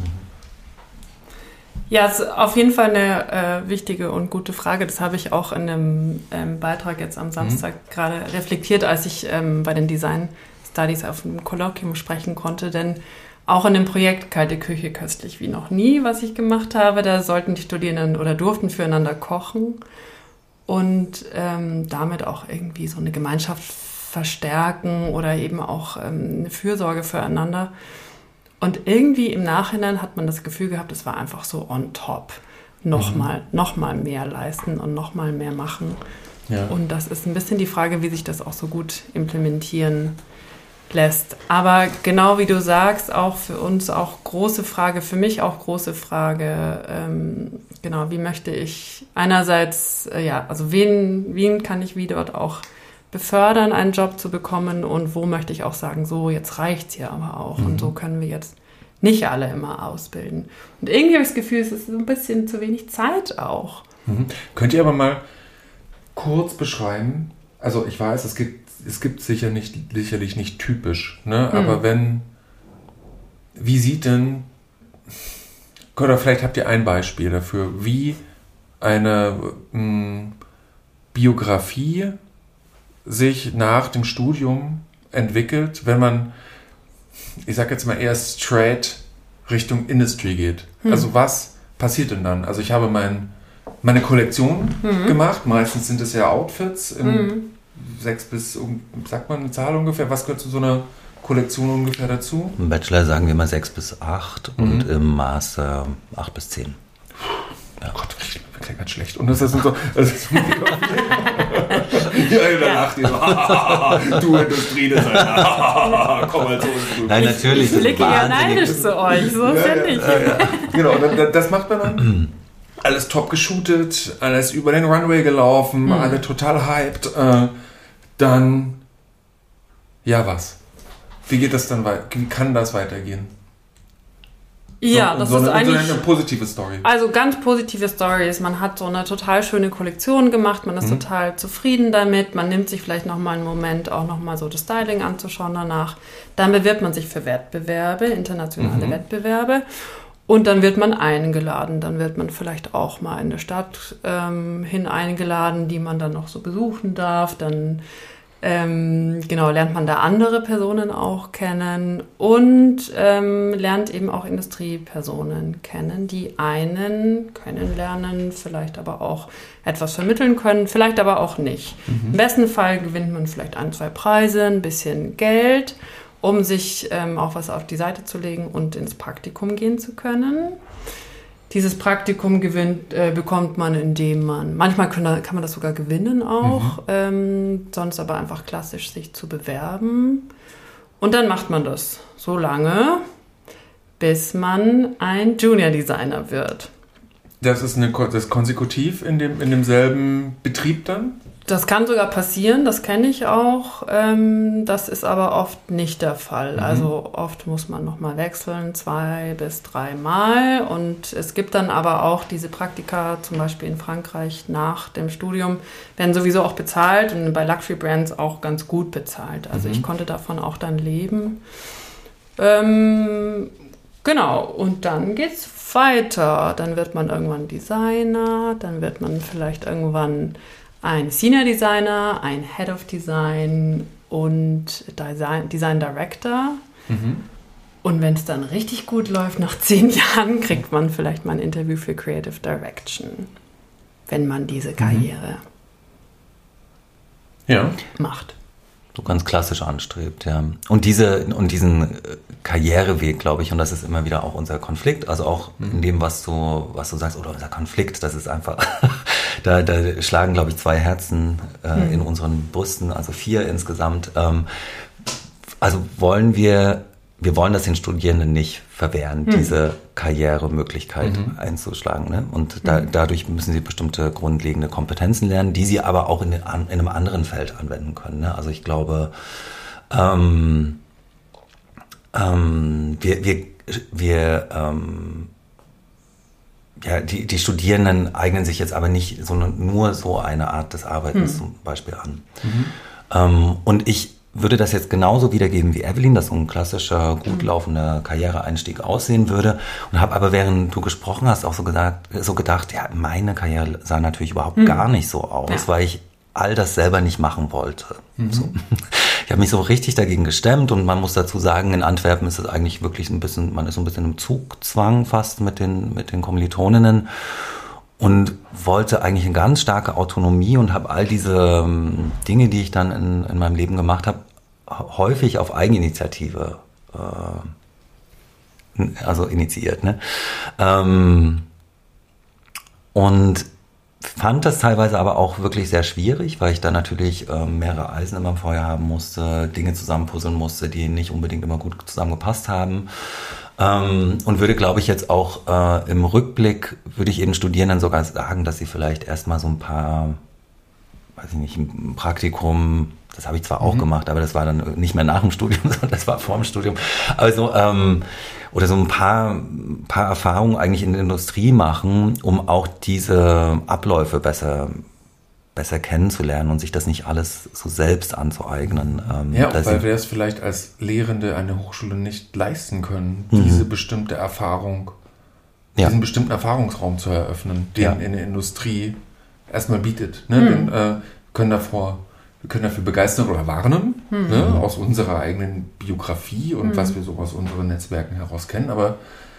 Ja, es ist auf jeden Fall eine äh, wichtige und gute Frage. Das habe ich auch in einem ähm, Beitrag jetzt am Samstag mhm. gerade reflektiert, als ich ähm, bei den Design Studies auf einem Kolloquium sprechen konnte, denn auch in dem Projekt Kalte Küche köstlich wie noch nie, was ich gemacht habe, da sollten die Studierenden oder durften füreinander kochen und ähm, damit auch irgendwie so eine Gemeinschaft verstärken oder eben auch ähm, eine Fürsorge füreinander. Und irgendwie im Nachhinein hat man das Gefühl gehabt, es war einfach so on top. Nochmal, mhm. nochmal mehr leisten und nochmal mehr machen. Ja. Und das ist ein bisschen die Frage, wie sich das auch so gut implementieren lässt. Aber genau wie du sagst, auch für uns auch große Frage, für mich auch große Frage, ähm, genau, wie möchte ich einerseits, äh, ja, also wen, wen kann ich wie dort auch befördern, einen Job zu bekommen und wo möchte ich auch sagen, so, jetzt reicht's hier aber auch mhm. und so können wir jetzt nicht alle immer ausbilden. Und irgendwie habe ich das Gefühl, es ist ein bisschen zu wenig Zeit auch. Mhm. Könnt ihr aber mal kurz beschreiben, also ich weiß, es gibt, es gibt sicher nicht, sicherlich nicht typisch, ne? Mhm. Aber wenn, wie sieht denn, oder vielleicht habt ihr ein Beispiel dafür, wie eine mh, Biografie sich nach dem Studium entwickelt, wenn man, ich sag jetzt mal eher straight Richtung Industry geht. Hm. Also was passiert denn dann? Also ich habe mein, meine Kollektion hm. gemacht, meistens sind es ja Outfits im hm. sechs bis, sagt man eine Zahl ungefähr, was gehört zu so einer Kollektion ungefähr dazu? Im Bachelor sagen wir mal sechs bis acht mhm. und im Master acht bis zehn. Ja. Oh Gott, das klingt ganz schlecht. Und das ist so, das ist so ja, da lacht ihr so, du Industriedesigner, komm mal zu uns. Nein, natürlich. Ich blicke ja neidisch zu euch, so ja, finde ich. Ja, ja. Genau, das macht man dann. Alles top geshootet, alles über den Runway gelaufen, mhm. alle total hyped. Dann, ja was? Wie geht das dann weiter? Wie kann das weitergehen? Ja, so, das so ist eine, eigentlich so eine positive Story. Also ganz positive Stories. Man hat so eine total schöne Kollektion gemacht, man ist mhm. total zufrieden damit, man nimmt sich vielleicht nochmal einen Moment, auch nochmal so das Styling anzuschauen danach. Dann bewirbt man sich für Wettbewerbe, internationale mhm. Wettbewerbe und dann wird man eingeladen. Dann wird man vielleicht auch mal in der Stadt ähm, hin eingeladen, die man dann noch so besuchen darf. Dann Ähm, genau, lernt man da andere Personen auch kennen und ähm, lernt eben auch Industriepersonen kennen, die einen kennenlernen, vielleicht aber auch etwas vermitteln können, vielleicht aber auch nicht. Mhm. Im besten Fall gewinnt man vielleicht ein, zwei Preise, ein bisschen Geld, um sich ähm, auch was auf die Seite zu legen und ins Praktikum gehen zu können. Dieses Praktikum gewinnt, äh, bekommt man, indem man, manchmal kann, kann man das sogar gewinnen auch, mhm. ähm, sonst aber einfach klassisch sich zu bewerben. Und dann macht man das so lange, bis man ein Junior Designer wird. Das ist, eine, das ist konsekutiv in, dem, in demselben Betrieb dann? Das kann sogar passieren, das kenne ich auch. Ähm, das ist aber oft nicht der Fall. Mhm. Also oft muss man nochmal wechseln, zwei bis dreimal. Und es gibt dann aber auch diese Praktika, zum Beispiel in Frankreich nach dem Studium, werden sowieso auch bezahlt und bei Luxury Brands auch ganz gut bezahlt. Also mhm. ich konnte davon auch dann leben. Ähm, genau, und dann geht's weiter. Dann wird man irgendwann Designer, dann wird man vielleicht irgendwann ein Senior Designer, ein Head of Design und Design, Design Director. Mhm. Und wenn es dann richtig gut läuft, nach zehn Jahren, kriegt man vielleicht mal ein Interview für Creative Direction, wenn man diese Karriere ja. macht. so ganz klassisch anstrebt, ja. Und diese und diesen Karriereweg, glaube ich, und das ist immer wieder auch unser Konflikt, also auch mhm. in dem, was du, was du sagst, oder unser Konflikt, das ist einfach, da, da schlagen, glaube ich, zwei Herzen äh, mhm. in unseren Brüsten, also vier insgesamt. Ähm, also wollen wir, wir wollen das den Studierenden nicht verwehren, mhm. diese Karrieremöglichkeit mhm. einzuschlagen. Ne? Und da, dadurch müssen sie bestimmte grundlegende Kompetenzen lernen, die sie aber auch in, den, in einem anderen Feld anwenden können. Ne? Also ich glaube, ähm, ähm, wir, wir, wir ähm, ja, die, die Studierenden eignen sich jetzt aber nicht so, nur so eine Art des Arbeitens mhm. zum Beispiel an. Mhm. Ähm, und ich würde das jetzt genauso wiedergeben wie Evelyn, dass so ein klassischer, gut laufender Karriereeinstieg aussehen würde. Und habe aber, während du gesprochen hast, auch so gesagt, so gedacht, ja, meine Karriere sah natürlich überhaupt mhm. gar nicht so aus, ja. weil ich all das selber nicht machen wollte. Mhm. So. Ich habe mich so richtig dagegen gestemmt und man muss dazu sagen, in Antwerpen ist es eigentlich wirklich ein bisschen, man ist so ein bisschen im Zugzwang fast mit den, mit den Kommilitoninnen. Und wollte eigentlich eine ganz starke Autonomie und habe all diese ähm, Dinge, die ich dann in, in meinem Leben gemacht habe, häufig auf Eigeninitiative äh, also initiiert. Ne? Ähm, und fand das teilweise aber auch wirklich sehr schwierig, weil ich da natürlich äh, mehrere Eisen immer im Feuer haben musste, Dinge zusammenpuzzeln musste, die nicht unbedingt immer gut zusammengepasst haben. Ähm, und würde, glaube ich, jetzt auch äh, im Rückblick, würde ich eben Studierenden sogar sagen, dass sie vielleicht erstmal so ein paar, weiß ich nicht, ein Praktikum, das habe ich zwar auch mhm. gemacht, aber das war dann nicht mehr nach dem Studium, sondern das war vor dem Studium. Also, ähm, oder so ein paar, paar Erfahrungen eigentlich in der Industrie machen, um auch diese Abläufe besser besser kennenzulernen und sich das nicht alles so selbst anzueignen. Ähm, ja, weil wir es vielleicht als Lehrende an der Hochschule nicht leisten können, mhm. diese bestimmte Erfahrung, ja. diesen bestimmten Erfahrungsraum zu eröffnen, den ja. in der Industrie erstmal bietet. Ne? Mhm. Wir äh, können davor, wir können dafür begeistern oder warnen, mhm. ne? aus unserer eigenen Biografie und mhm. was wir so aus unseren Netzwerken heraus kennen, aber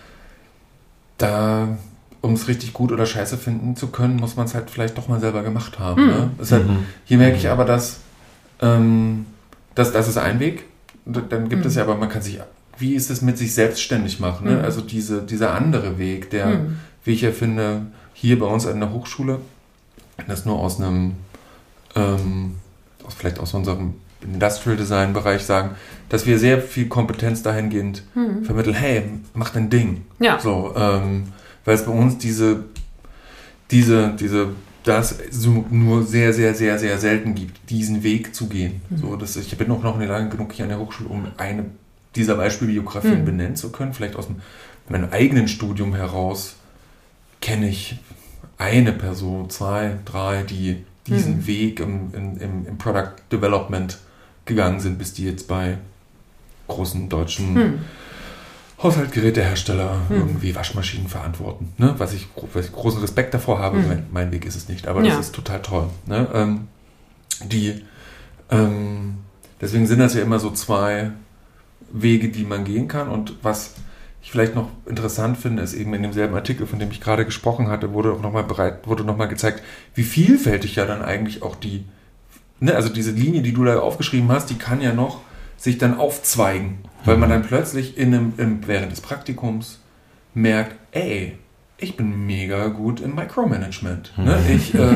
da um es richtig gut oder scheiße finden zu können, muss man es halt vielleicht doch mal selber gemacht haben. Mhm. Ne? Das halt, hier merke ich aber, dass, ähm, dass das ist ein Weg. Dann gibt mhm. es ja, aber man kann sich, wie ist es mit sich selbstständig machen? Ne? Mhm. Also diese, dieser andere Weg, der, mhm. wie ich ja finde, hier bei uns an der Hochschule, das nur aus einem, ähm, aus, vielleicht aus unserem Industrial Design Bereich sagen, dass wir sehr viel Kompetenz dahingehend mhm. vermitteln, hey, mach dein Ding. Ja. So, ähm, weil es bei uns diese, diese, diese, das so nur sehr, sehr, sehr, sehr selten gibt, diesen Weg zu gehen. Mhm. So, dass ich bin auch noch nicht lange genug hier an der Hochschule, um eine dieser Beispielbiografien mhm. benennen zu können. Vielleicht aus meinem eigenen Studium heraus kenne ich eine Person, zwei, drei, die diesen mhm. Weg im, im, im Product Development gegangen sind, bis die jetzt bei großen deutschen mhm. Haushaltsgerätehersteller hm. irgendwie Waschmaschinen verantworten. Ne? Was, ich, was ich großen Respekt davor habe, hm. mein, mein Weg ist es nicht, aber ja. das ist total toll. Ne? Ähm, die, ähm, deswegen sind das ja immer so zwei Wege, die man gehen kann. Und was ich vielleicht noch interessant finde, ist eben in demselben Artikel, von dem ich gerade gesprochen hatte, wurde auch nochmal bereit, wurde nochmal gezeigt, wie vielfältig ja dann eigentlich auch die, ne? also diese Linie, die du da aufgeschrieben hast, die kann ja noch sich dann aufzweigen, weil man dann plötzlich in einem, in, während des Praktikums merkt, ey, ich bin mega gut im Micromanagement. Ne? Ich, äh,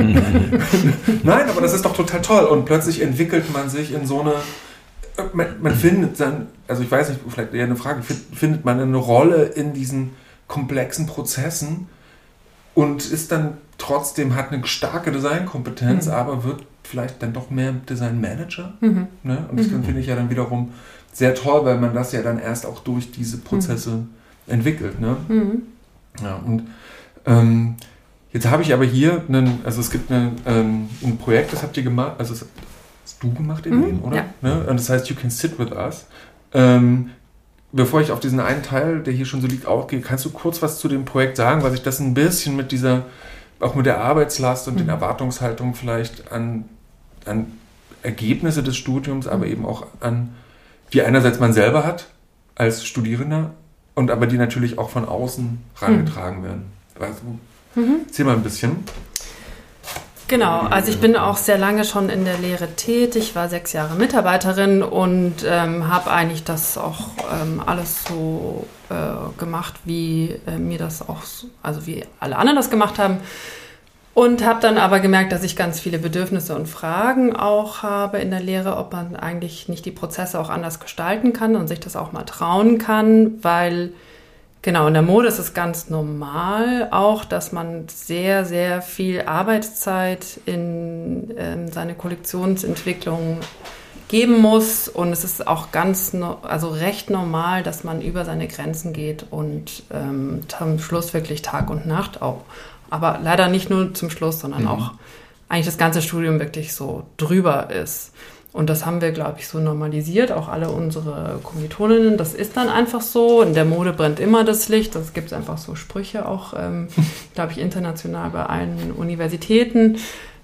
Nein, aber das ist doch total toll. Und plötzlich entwickelt man sich in so eine, man, man findet dann, also ich weiß nicht, vielleicht eher eine Frage, findet man eine Rolle in diesen komplexen Prozessen und ist dann trotzdem, hat eine starke Designkompetenz, mhm. aber wird vielleicht dann doch mehr Designmanager. Mhm. Ne? Und das mhm. finde ich ja dann wiederum sehr toll, weil man das ja dann erst auch durch diese Prozesse mhm. entwickelt. Ne? Mhm. Ja, und ähm, jetzt habe ich aber hier einen, also es gibt eine, ähm, ein Projekt, das habt ihr gemacht, also das hast du gemacht, Evelyn, mhm. oder? Ja. Ne? Und das heißt You Can Sit With Us. Ähm, bevor ich auf diesen einen Teil, der hier schon so liegt, aufgehe, kannst du kurz was zu dem Projekt sagen, weil sich das ein bisschen mit dieser, auch mit der Arbeitslast und mhm. den Erwartungshaltungen vielleicht an an Ergebnisse des Studiums, aber eben auch an, die einerseits man selber hat als Studierender und aber die natürlich auch von außen herangetragen mhm. werden. Also, mhm. erzähl mal ein bisschen. Genau, also ich bin auch sehr lange schon in der Lehre tätig, war sechs Jahre Mitarbeiterin und ähm, habe eigentlich das auch ähm, alles so äh, gemacht, wie äh, mir das auch, also wie alle anderen das gemacht haben. Und habe dann aber gemerkt, dass ich ganz viele Bedürfnisse und Fragen auch habe in der Lehre, ob man eigentlich nicht die Prozesse auch anders gestalten kann und sich das auch mal trauen kann, weil genau, in der Mode ist es ganz normal auch, dass man sehr, sehr viel Arbeitszeit in ähm, seine Kollektionsentwicklung geben muss. Und es ist auch ganz, no- also recht normal, dass man über seine Grenzen geht und ähm, zum Schluss wirklich Tag und Nacht auch. Aber leider nicht nur zum Schluss, sondern mhm. auch eigentlich das ganze Studium wirklich so drüber ist. Und das haben wir, glaube ich, so normalisiert, auch alle unsere Kommilitoninnen. Das ist dann einfach so. In der Mode brennt immer das Licht. Das gibt es einfach so Sprüche auch, ähm, glaube ich, international bei allen Universitäten.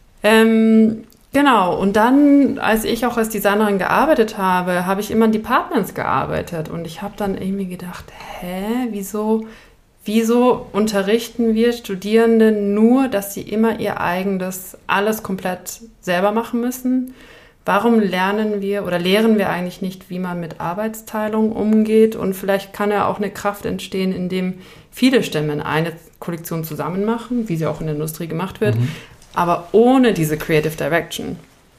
Ähm, genau. Und dann, als ich auch als Designerin gearbeitet habe, habe ich immer in Departments gearbeitet. Und ich habe dann irgendwie gedacht, hä, wieso, wieso unterrichten wir Studierende nur, dass sie immer ihr eigenes, alles komplett selber machen müssen? Warum lernen wir oder lehren wir eigentlich nicht, wie man mit Arbeitsteilung umgeht? Und vielleicht kann ja auch eine Kraft entstehen, indem viele Stämme eine Kollektion zusammen machen, wie sie auch in der Industrie gemacht wird, mhm. aber ohne diese Creative Direction,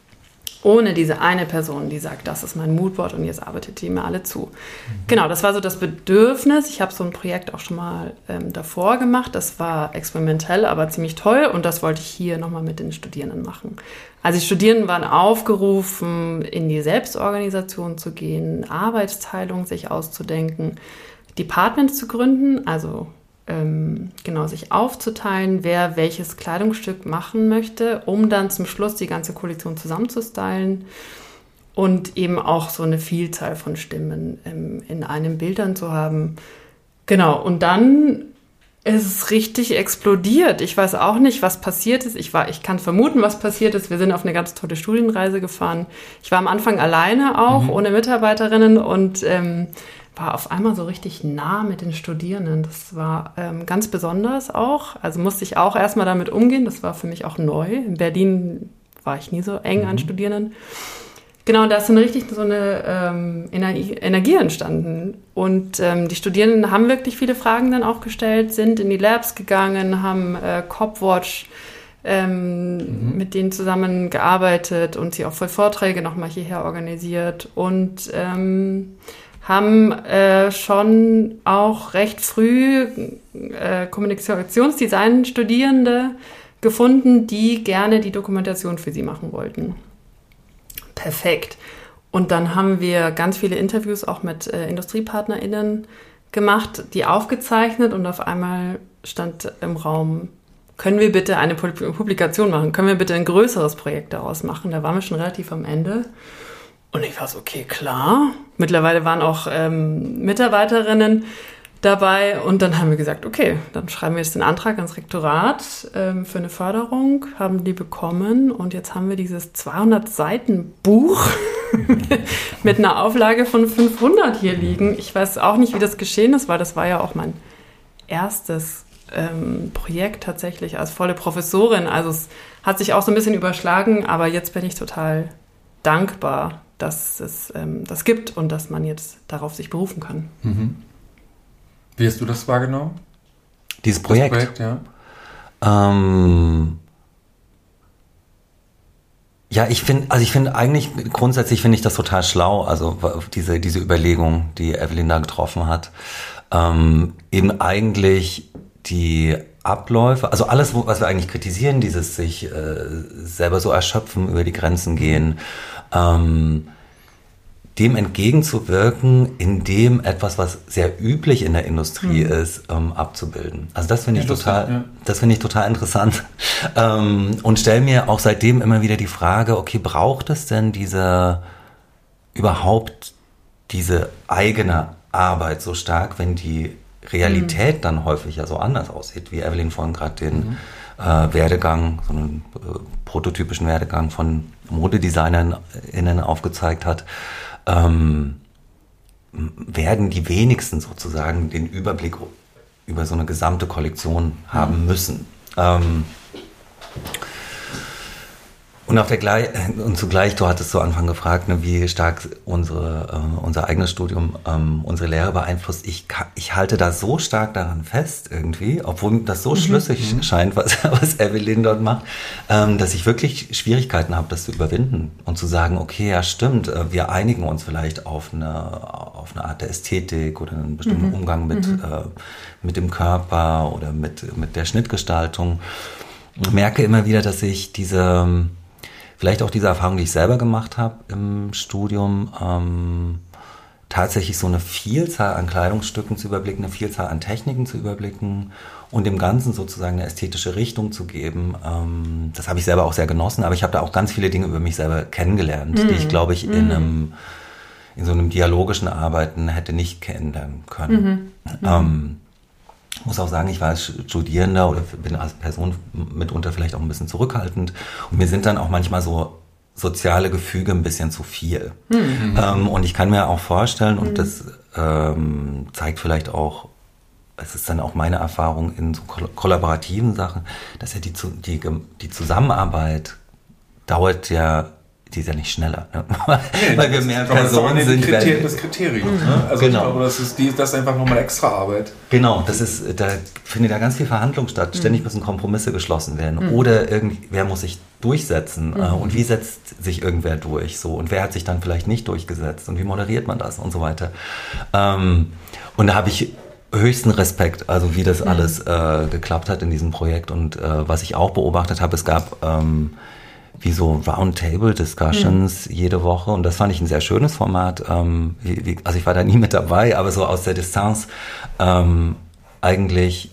ohne diese eine Person, die sagt, das ist mein Moodboard und jetzt arbeitet die mir alle zu. Mhm. Genau, das war so das Bedürfnis. Ich habe so ein Projekt auch schon mal ähm, davor gemacht. Das war experimentell, aber ziemlich toll und das wollte ich hier nochmal mit den Studierenden machen. Also die Studierenden waren aufgerufen, in die Selbstorganisation zu gehen, Arbeitsteilung sich auszudenken, Departments zu gründen, also ähm, genau sich aufzuteilen, wer welches Kleidungsstück machen möchte, um dann zum Schluss die ganze Kollektion zusammenzustylen und eben auch so eine Vielzahl von Stimmen ähm, in einem Bild dann zu haben. Genau, und dann ist es richtig explodiert. Ich weiß auch nicht, was passiert ist. Ich war, ich kann vermuten, was passiert ist. Wir sind auf eine ganz tolle Studienreise gefahren. Ich war am Anfang alleine auch, mhm. ohne Mitarbeiterinnen und ähm, war auf einmal so richtig nah mit den Studierenden. Das war ähm, ganz besonders auch. Also musste ich auch erstmal damit umgehen. Das war für mich auch neu. In Berlin war ich nie so eng mhm. an Studierenden. Genau, da ist dann richtig so eine ähm, Energie, Energie entstanden. Und ähm, die Studierenden haben wirklich viele Fragen dann auch gestellt, sind in die Labs gegangen, haben äh, Copwatch ähm, mhm. mit denen zusammengearbeitet und sie auch für Vorträge nochmal hierher organisiert und ähm, haben äh, schon auch recht früh äh, Kommunikationsdesign-Studierende gefunden, die gerne die Dokumentation für sie machen wollten. Perfekt. Und dann haben wir ganz viele Interviews auch mit äh, IndustriepartnerInnen gemacht, die aufgezeichnet und auf einmal stand im Raum, können wir bitte eine Publikation machen? Können wir bitte ein größeres Projekt daraus machen? Da waren wir schon relativ am Ende. Und ich war so, okay, klar. Mittlerweile waren auch ähm, Mitarbeiterinnen dabei und dann haben wir gesagt, okay, dann schreiben wir jetzt den Antrag ans Rektorat ähm, für eine Förderung, haben die bekommen und jetzt haben wir dieses zweihundert Seiten Buch mit einer Auflage von fünfhundert hier liegen. Ich weiß auch nicht, wie das geschehen ist, weil das war ja auch mein erstes ähm, Projekt tatsächlich als volle Professorin. Also es hat sich auch so ein bisschen überschlagen, aber jetzt bin ich total dankbar, dass es ähm, das gibt und dass man jetzt darauf sich berufen kann. Mhm. Wie hast du das wahrgenommen? Dieses Projekt? Das Projekt, ja. Ähm, ja, ich finde, also ich finde eigentlich grundsätzlich finde ich das total schlau, also diese, diese Überlegung, die Evelyn da getroffen hat. Ähm, eben eigentlich die Abläufe, also alles, was wir eigentlich kritisieren, dieses sich äh, selber so erschöpfen, über die Grenzen gehen, ähm, dem entgegenzuwirken, indem etwas, was sehr üblich in der Industrie mhm. ist, ähm, abzubilden. Also das finde ich total, ja. das finde ich total interessant ähm, und stelle mir auch seitdem immer wieder die Frage: Okay, braucht es denn diese überhaupt diese eigene Arbeit so stark, wenn die Realität mhm. dann häufig ja so anders aussieht, wie Evelyn vorhin gerade den mhm. äh, Werdegang, so einen äh, prototypischen Werdegang von ModedesignerInnen aufgezeigt hat. Ähm, werden die wenigsten sozusagen den Überblick über so eine gesamte Kollektion haben müssen. Ähm, Und auf der gleich und zugleich, du hattest zu Anfang gefragt, ne, wie stark unsere äh, unser eigenes Studium ähm, unsere Lehre beeinflusst. Ich ich halte da so stark daran fest irgendwie, obwohl das so mhm. schlüssig mhm. scheint, was was Evelyn dort macht, ähm, dass ich wirklich Schwierigkeiten habe, das zu überwinden und zu sagen, okay, ja stimmt, äh, wir einigen uns vielleicht auf eine auf eine Art der Ästhetik oder einen bestimmten mhm. Umgang mit mhm. äh, mit dem Körper oder mit mit der Schnittgestaltung. Ich merke immer wieder, dass ich diese vielleicht auch diese Erfahrung, die ich selber gemacht habe im Studium, ähm, tatsächlich so eine Vielzahl an Kleidungsstücken zu überblicken, eine Vielzahl an Techniken zu überblicken und dem Ganzen sozusagen eine ästhetische Richtung zu geben. Ähm, das habe ich selber auch sehr genossen, aber ich habe da auch ganz viele Dinge über mich selber kennengelernt, mm. die ich, glaube ich, in, einem, in so einem dialogischen Arbeiten hätte nicht kennenlernen können. Mm-hmm. Ähm, Ich muss auch sagen, ich war als Studierender oder bin als Person mitunter vielleicht auch ein bisschen zurückhaltend. Und mir sind dann auch manchmal so soziale Gefüge ein bisschen zu viel. Mhm. Ähm, und ich kann mir auch vorstellen, und mhm. das ähm, zeigt vielleicht auch, es ist dann auch meine Erfahrung in so kollaborativen Sachen, dass ja die, die, die Zusammenarbeit dauert ja, die ist ja nicht schneller, ne? Nee, weil wir mehr Personen das sind. Kriter- das Kriterium. Ne? Also genau. ich glaube, das ist, die, das ist einfach nochmal extra Arbeit. Genau, das ist, da findet da ganz viel Verhandlung statt. Ständig mhm. müssen Kompromisse geschlossen werden. Mhm. Oder irgendwer muss sich durchsetzen. Mhm. Und wie setzt sich irgendwer durch? So, und wer hat sich dann vielleicht nicht durchgesetzt? Und wie moderiert man das? Und so weiter. Und da habe ich höchsten Respekt, also wie das mhm. alles äh, geklappt hat in diesem Projekt. Und äh, was ich auch beobachtet habe, es gab ähm, wie so Roundtable-Discussions mhm. jede Woche. Und das fand ich ein sehr schönes Format. Ähm, wie, wie, also ich war da nie mit dabei, aber so aus der Distanz ähm, eigentlich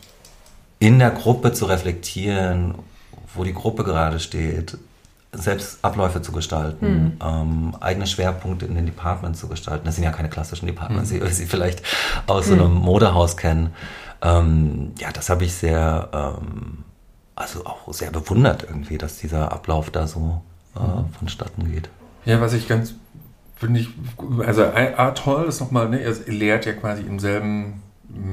in der Gruppe zu reflektieren, wo die Gruppe gerade steht, selbst Abläufe zu gestalten, mhm. ähm, eigene Schwerpunkte in den Departments zu gestalten. Das sind ja keine klassischen Departments, mhm. die Sie vielleicht aus mhm. so einem Modehaus kennen. Ähm, ja, das habe ich sehr... Ähm, also auch sehr bewundert irgendwie, dass dieser Ablauf da so äh, vonstatten geht. Ja, was ich ganz, finde ich, also A, toll ist nochmal, ne, ihr lehrt ja quasi im selben,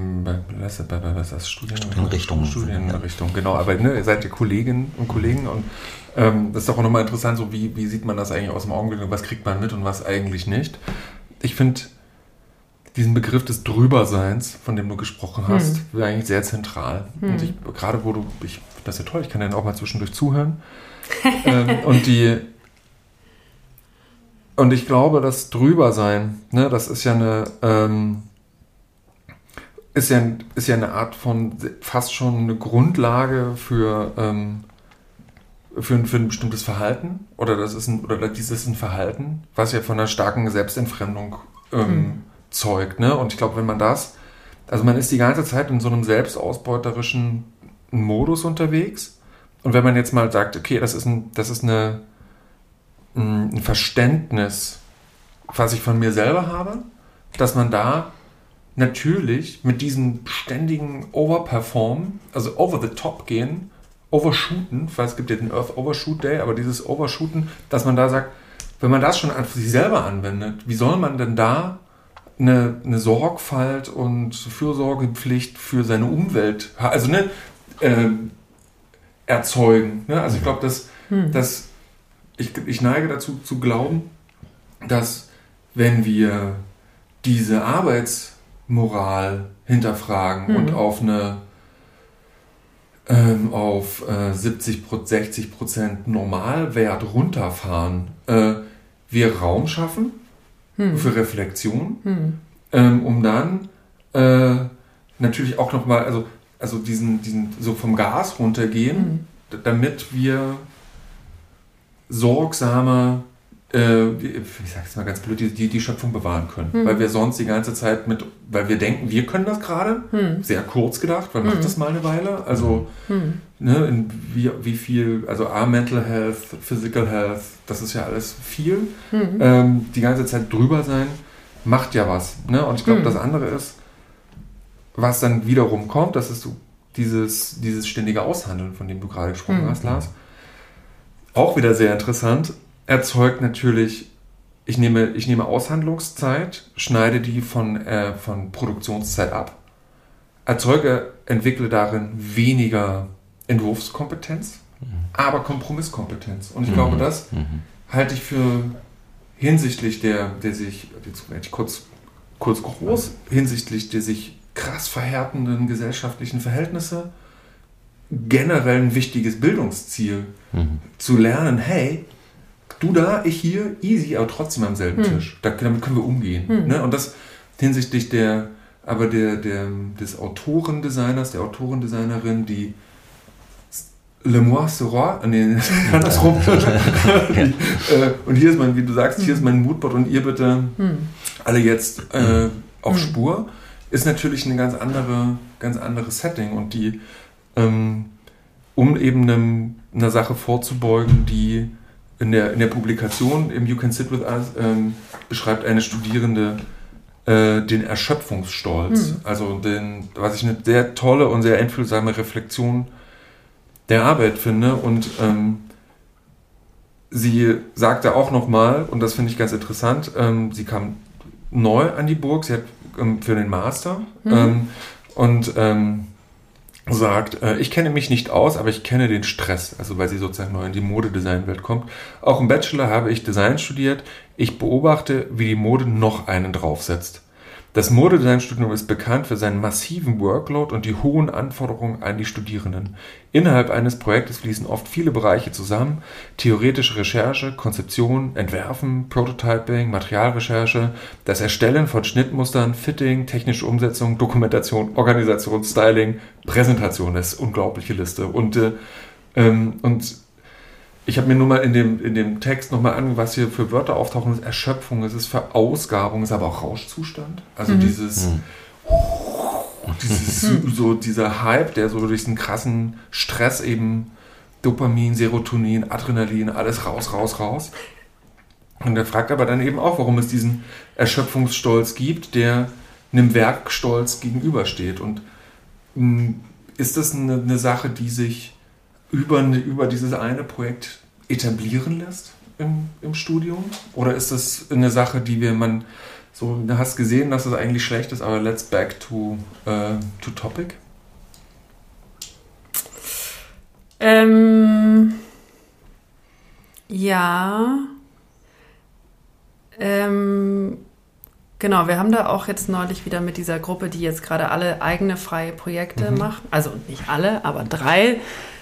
was ist das, Studien, Studienrichtung. Studienrichtung, genau, aber ne, ihr seid ja Kolleginnen und Kollegen und ähm, das ist doch auch nochmal interessant, so wie, wie sieht man das eigentlich aus dem Augenblick, was kriegt man mit und was eigentlich nicht. Ich finde diesen Begriff des Drüberseins, von dem du gesprochen hast, hm. wäre eigentlich sehr zentral. Hm. Und ich, gerade wo du, ich, das ist ja toll, ich kann dann auch mal zwischendurch zuhören. ähm, und die, und ich glaube, das Drübersein, ne, das ist ja eine, ähm, ist ja, ist ja eine Art von, fast schon eine Grundlage für, ähm, für, für ein bestimmtes Verhalten. Oder das ist ein, oder dieses ein Verhalten, was ja von einer starken Selbstentfremdung ähm, hm. zeugt, ne? Und ich glaube, wenn man das, also man ist die ganze Zeit in so einem selbstausbeuterischen Modus unterwegs und wenn man jetzt mal sagt, okay, das ist ein, das ist eine, ein Verständnis, was ich von mir selber habe, dass man da natürlich mit diesem ständigen Overperform, also over the top gehen, overshooten, weil es gibt ja den Earth Overshoot Day, aber dieses Overshooten, dass man da sagt, wenn man das schon an sich selber anwendet, wie soll man denn da Eine, eine Sorgfalt und Fürsorgepflicht für seine Umwelt, also ne, äh, erzeugen. Ne? Also ich glaube, dass, hm. dass ich, ich neige dazu zu glauben, dass wenn wir diese Arbeitsmoral hinterfragen hm. und auf eine ähm, auf äh, siebzig, sechzig Prozent Normalwert runterfahren, äh, wir Raum schaffen Hm. für Reflexion, hm. ähm, um dann äh, natürlich auch nochmal, also, also diesen, diesen, so vom Gas runtergehen, hm. d- damit wir sorgsame, äh, ich sag's mal ganz blöd, die, die Schöpfung bewahren können. Hm. Weil wir sonst die ganze Zeit mit, weil wir denken, wir können das gerade, hm. sehr kurz gedacht, weil hm. macht das mal eine Weile, also hm. ne, in wie, wie viel, also A, Mental Health, Physical Health, das ist ja alles viel. Hm. Ähm, die ganze Zeit drüber sein, macht ja was. Ne? Und ich glaube, hm. das andere ist, was dann wiederum kommt, das ist so dieses, dieses ständige Aushandeln, von dem du gerade gesprochen hm. hast, Lars. Auch wieder sehr interessant, erzeugt natürlich, ich nehme, ich nehme Aushandlungszeit, schneide die von, äh, von Produktionszeit ab, erzeuge, entwickle darin weniger Entwurfskompetenz, aber Kompromisskompetenz. Und ich mhm. glaube, das mhm. halte ich für hinsichtlich der, der sich, jetzt werde ich kurz, kurz groß, hinsichtlich der sich krass verhärtenden gesellschaftlichen Verhältnisse generell ein wichtiges Bildungsziel. Mhm. Zu lernen, hey, du da, ich hier, easy, aber trotzdem am selben mhm. Tisch. Da, damit können wir umgehen. Mhm. Ne? Und das hinsichtlich der, aber der, der, des Autorendesigners, der Autorendesignerin, die Le moi sera, nee, andersrum. die, äh, und hier ist mein, wie du sagst, hier ist mein Moodboard und ihr bitte hm. alle jetzt äh, auf hm. Spur, ist natürlich ein ganz andere, ganz anderes Setting und die, ähm, um eben einem, einer Sache vorzubeugen, die in der, in der Publikation im You Can Sit With Us ähm, beschreibt eine Studierende äh, den Erschöpfungsstolz, hm. also den, was ich eine sehr tolle und sehr einfühlsame Reflexion der Arbeit finde und ähm, sie sagte auch nochmal, und das finde ich ganz interessant, ähm, sie kam neu an die Burg, sie hat ähm, für den Master mhm. ähm, und ähm, sagt, äh, ich kenne mich nicht aus, aber ich kenne den Stress, also weil sie sozusagen neu in die Modedesign-Welt kommt. Auch im Bachelor habe ich Design studiert, ich beobachte, wie die Mode noch einen draufsetzt. Das Modedesign-Studium ist bekannt für seinen massiven Workload und die hohen Anforderungen an die Studierenden. Innerhalb eines Projektes fließen oft viele Bereiche zusammen: theoretische Recherche, Konzeption, Entwerfen, Prototyping, Materialrecherche, das Erstellen von Schnittmustern, Fitting, technische Umsetzung, Dokumentation, Organisation, Styling, Präsentation. Das ist eine unglaubliche Liste. Und, äh, ähm, und ich habe mir nur mal in dem, in dem Text nochmal an, was hier für Wörter auftauchen. Es ist Erschöpfung, es ist Verausgabung, es ist aber auch Rauschzustand. Also mhm. dieses, mhm. dieses so dieser Hype, der so durch diesen krassen Stress eben Dopamin, Serotonin, Adrenalin, alles raus, raus, raus. Und er fragt aber dann eben auch, warum es diesen Erschöpfungsstolz gibt, der einem Werkstolz gegenübersteht. Und mh, ist das eine, eine Sache, die sich über, über dieses eine Projekt etablieren lässt im, im Studium? Oder ist das eine Sache, die wir, man so, du hast gesehen, dass es eigentlich schlecht ist, aber let's back to, uh, to topic? Ähm, ja, ähm, genau, wir haben da auch jetzt neulich wieder mit dieser Gruppe, die jetzt gerade alle eigene freie Projekte mhm. macht, also nicht alle, aber drei,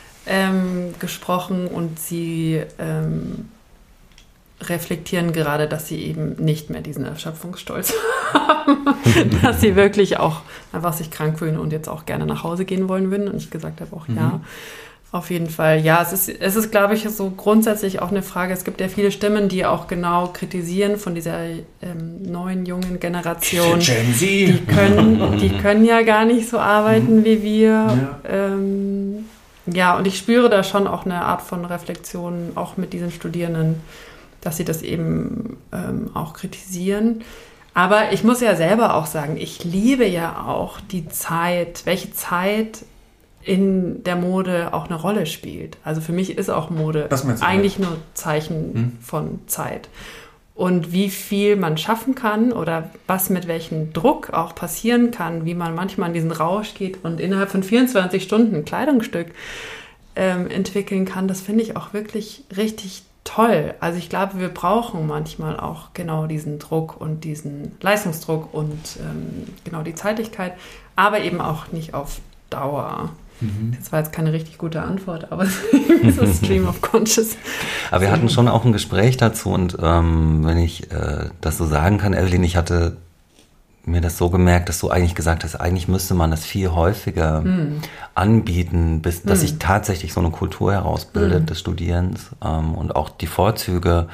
Ähm, gesprochen und sie ähm, reflektieren gerade, dass sie eben nicht mehr diesen Erschöpfungsstolz haben, dass sie wirklich auch einfach sich krank fühlen und jetzt auch gerne nach Hause gehen wollen würden und ich gesagt habe auch mhm. ja, auf jeden Fall. Ja, es ist, es ist, glaube ich, so grundsätzlich auch eine Frage, es gibt ja viele Stimmen, die auch genau kritisieren von dieser ähm, neuen, jungen Generation. Gen Z! Die können, die können ja gar nicht so arbeiten mhm. wie wir. Ja. Ähm, Ja, und ich spüre da schon auch eine Art von Reflexion, auch mit diesen Studierenden, dass sie das eben ähm, auch kritisieren. Aber ich muss ja selber auch sagen, ich liebe ja auch die Zeit, welche Zeit in der Mode auch eine Rolle spielt. Also für mich ist auch Mode eigentlich nur Zeichen hm? von Zeit. Und wie viel man schaffen kann oder was mit welchem Druck auch passieren kann, wie man manchmal in diesen Rausch geht und innerhalb von vierundzwanzig Stunden ein Kleidungsstück ähm, entwickeln kann, das finde ich auch wirklich richtig toll. Also ich glaube, wir brauchen manchmal auch genau diesen Druck und diesen Leistungsdruck und ähm, genau die Zeitlichkeit, aber eben auch nicht auf Dauer. Mhm. Das war jetzt keine richtig gute Antwort, aber es ist ein Stream of Conscious. Aber wir hatten schon auch ein Gespräch dazu und ähm, wenn ich äh, das so sagen kann, Evelyn, ich hatte mir das so gemerkt, dass du eigentlich gesagt hast, eigentlich müsste man das viel häufiger mm. anbieten, bis dass mm. sich tatsächlich so eine Kultur herausbildet mm. des Studierens ähm, und auch die Vorzüge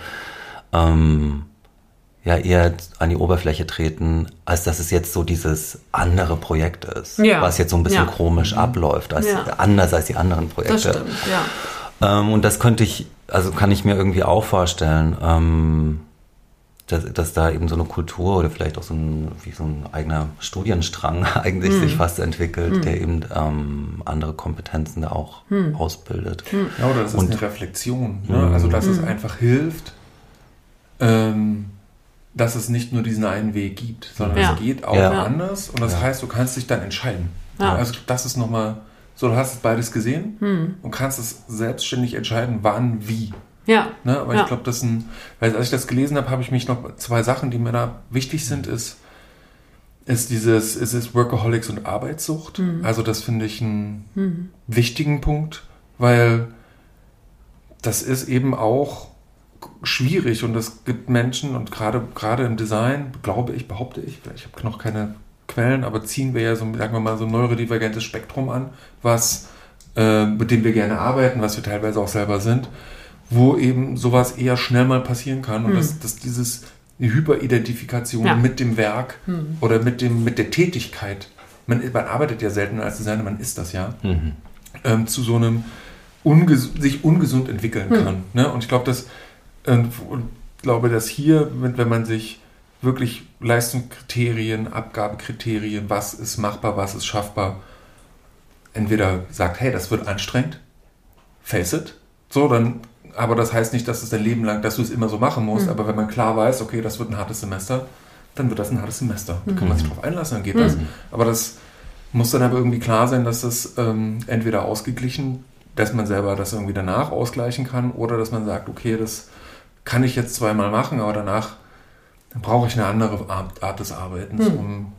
ähm, ja eher an die Oberfläche treten, als dass es jetzt so dieses andere Projekt ist, ja. was jetzt so ein bisschen ja. komisch mhm. abläuft, als ja. anders als die anderen Projekte. Das stimmt, ja. Ähm, und das könnte ich, also kann ich mir irgendwie auch vorstellen, ähm, dass, dass da eben so eine Kultur oder vielleicht auch so ein, wie so ein eigener Studienstrang eigentlich mhm. sich fast entwickelt, mhm. der eben ähm, andere Kompetenzen da auch mhm. ausbildet. Mhm. Ja, oder das ist und, eine Reflexion, ne? Also dass mhm. es einfach hilft, ähm, dass es nicht nur diesen einen Weg gibt, sondern ja. es geht auch ja. anders und das ja. heißt, du kannst dich dann entscheiden. Ja. Also das ist nochmal So, du hast beides gesehen hm. und kannst es selbstständig entscheiden, wann, wie. Ja. Ne? Aber ja. ich glaube, das ist ein, weil als ich das gelesen habe, habe ich mich noch zwei Sachen, die mir da wichtig sind, ist, ist dieses, ist es Workaholics und Arbeitssucht. Hm. Also das finde ich einen hm. wichtigen Punkt, weil das ist eben auch schwierig und es gibt Menschen und gerade gerade im Design, glaube ich, behaupte ich, ich habe noch keine Quellen, aber ziehen wir ja so, sagen wir mal, so ein neurodivergentes Spektrum an, was, äh, mit dem wir gerne arbeiten, was wir teilweise auch selber sind, wo eben sowas eher schnell mal passieren kann und hm. dass, dass dieses die Hyperidentifikation ja. mit dem Werk hm. oder mit dem mit der Tätigkeit, man, man arbeitet ja seltener als Designer, man ist das ja, mhm. ähm, zu so einem unges- sich ungesund entwickeln hm. kann. Ne? Und ich glaube, dass und, und glaube, dass hier, wenn man sich wirklich Leistungskriterien, Abgabekriterien, was ist machbar, was ist schaffbar, entweder sagt, hey, das wird anstrengend, face it, so, dann, aber das heißt nicht, dass es dein Leben lang, dass du es immer so machen musst, mhm. aber wenn man klar weiß, okay, das wird ein hartes Semester, dann wird das ein hartes Semester. Da mhm. kann man sich drauf einlassen, dann geht mhm. das. Aber das muss dann aber irgendwie klar sein, dass das ähm, entweder ausgeglichen, dass man selber das irgendwie danach ausgleichen kann oder dass man sagt, okay, das kann ich jetzt zweimal machen, aber danach dann brauche ich eine andere Art, Art des Arbeitens, hm. um,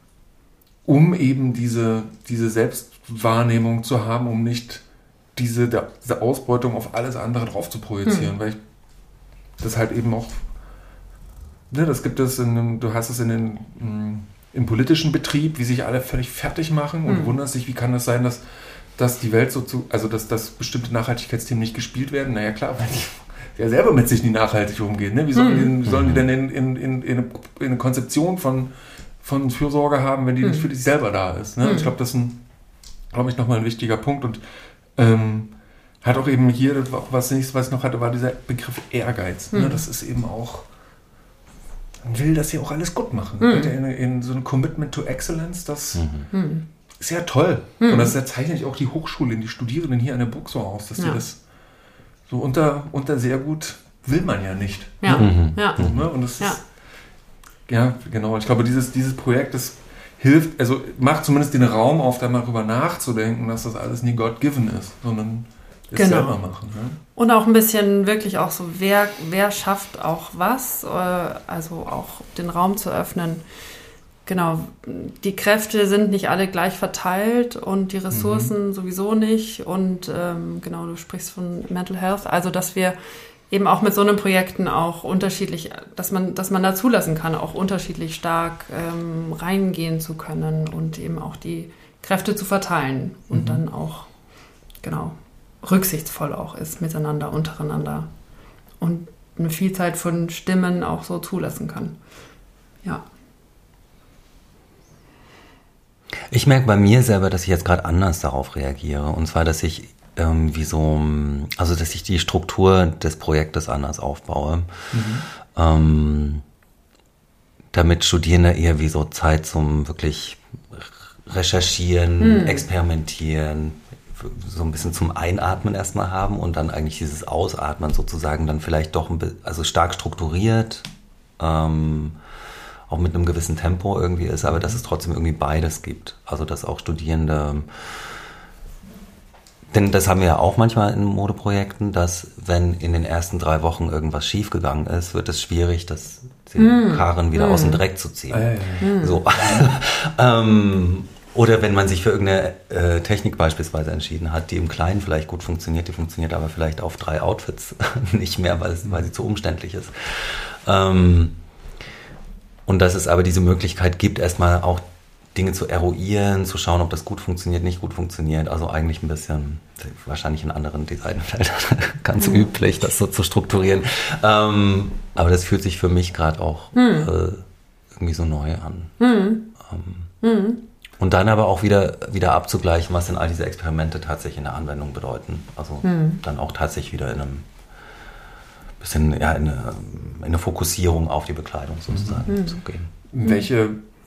um eben diese, diese Selbstwahrnehmung zu haben, um nicht diese, diese Ausbeutung auf alles andere drauf zu projizieren, hm. weil ich das halt eben auch, ne, das gibt es, in, du hast es in den, im politischen Betrieb, wie sich alle völlig fertig machen und hm. du wunderst dich, wie kann das sein, dass, dass die Welt so zu, also dass, dass bestimmte Nachhaltigkeitsthemen nicht gespielt werden? Naja klar, weil die ja selber mit sich nicht nachhaltig umgehen. Ne? Wie sollen, hm. die, wie sollen die denn in, in, in, in, eine, in eine Konzeption von, von Fürsorge haben, wenn die hm. nicht für sich selber da ist? Ne? Hm. Ich glaube, das ist ein, glaube ich, nochmal ein wichtiger Punkt. Und ähm, hat auch eben hier, was nächstes, was ich noch hatte, war dieser Begriff Ehrgeiz. Hm. Ne? Das ist eben auch, man will das ja auch alles gut machen. Hm. In, in so ein Commitment to Excellence, das hm. ist ja toll. Hm. Und das zeichnet auch die Hochschule, die Studierenden hier an der Burg so aus, dass ja. die das so unter, unter sehr gut will man ja nicht. Ja. Ne? Ja. So, ne? Und das ja. ist, ja, genau. Ich glaube, dieses, dieses Projekt, das hilft, also macht zumindest den Raum auf, da mal drüber nachzudenken, dass das alles nie God-given ist, sondern es genau. selber machen. Ne? Und auch ein bisschen wirklich auch so, wer, wer schafft auch was, also auch den Raum zu öffnen. Genau, die Kräfte sind nicht alle gleich verteilt und die Ressourcen mhm. sowieso nicht. Und ähm, genau, du sprichst von Mental Health, also dass wir eben auch mit so einen Projekten auch unterschiedlich, dass man, dass man da zulassen kann, auch unterschiedlich stark ähm, reingehen zu können und eben auch die Kräfte zu verteilen und mhm. dann auch genau rücksichtsvoll auch ist miteinander, untereinander und eine Vielzahl von Stimmen auch so zulassen kann. Ja. Ich merke bei mir selber, dass ich jetzt gerade anders darauf reagiere. Und zwar, dass ich ähm, wie so, also dass ich die Struktur des Projektes anders aufbaue. Mhm. Ähm, damit Studierende eher wie so Zeit zum wirklich Recherchieren, mhm. Experimentieren, so ein bisschen zum Einatmen erstmal haben und dann eigentlich dieses Ausatmen sozusagen dann vielleicht doch ein bisschen, also stark strukturiert, ähm, auch mit einem gewissen Tempo irgendwie ist, aber dass es trotzdem irgendwie beides gibt. Also dass auch Studierende, denn das haben wir ja auch manchmal in Modeprojekten, dass wenn in den ersten drei Wochen irgendwas schiefgegangen ist, wird es schwierig, das den mm. Karren wieder mm. aus dem Dreck zu ziehen. Ah, ja, ja. So. ähm, oder wenn man sich für irgendeine äh, Technik beispielsweise entschieden hat, die im Kleinen vielleicht gut funktioniert, die funktioniert aber vielleicht auf drei Outfits nicht mehr, weil, es, weil sie zu umständlich ist. Ähm, Und dass es aber diese Möglichkeit gibt, erstmal auch Dinge zu eruieren, zu schauen, ob das gut funktioniert, nicht gut funktioniert. Also eigentlich ein bisschen, wahrscheinlich in anderen Designfeldern ganz mhm. üblich, das so zu strukturieren. Ähm, aber das fühlt sich für mich gerade auch mhm. äh, irgendwie so neu an. Mhm. Ähm, mhm. Und dann aber auch wieder, wieder abzugleichen, was denn all diese Experimente tatsächlich in der Anwendung bedeuten. Also mhm. dann auch tatsächlich wieder in einem bisschen ja, in, eine, in eine Fokussierung auf die Bekleidung sozusagen mhm. zu gehen. Welche,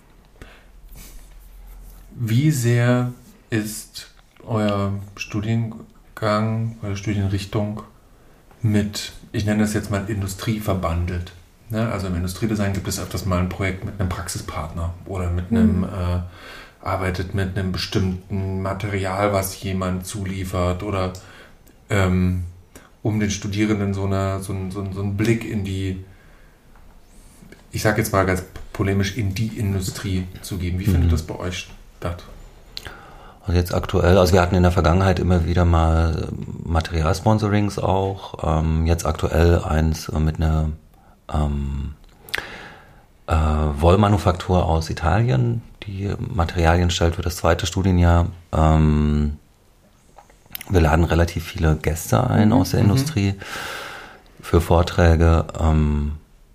wie sehr ist euer Studiengang, eure Studienrichtung mit, ich nenne das jetzt mal Industrie verbandelt? Ne? Also im Industriedesign gibt es öfters mal ein Projekt mit einem Praxispartner oder mit einem mhm. äh, arbeitet mit einem bestimmten Material, was jemand zuliefert oder ähm, um den Studierenden so, eine, so, ein, so, ein, so einen Blick in die, ich sage jetzt mal ganz polemisch, in die Industrie zu geben. Wie mhm. findet das bei euch statt? Also jetzt aktuell, also wir hatten in der Vergangenheit immer wieder mal Materialsponsorings auch, ähm, jetzt aktuell eins mit einer ähm, äh, Wollmanufaktur aus Italien, die Materialien stellt für das zweite Studienjahr. Ähm, wir laden relativ viele Gäste ein mhm. aus der mhm. Industrie für Vorträge. Ähm,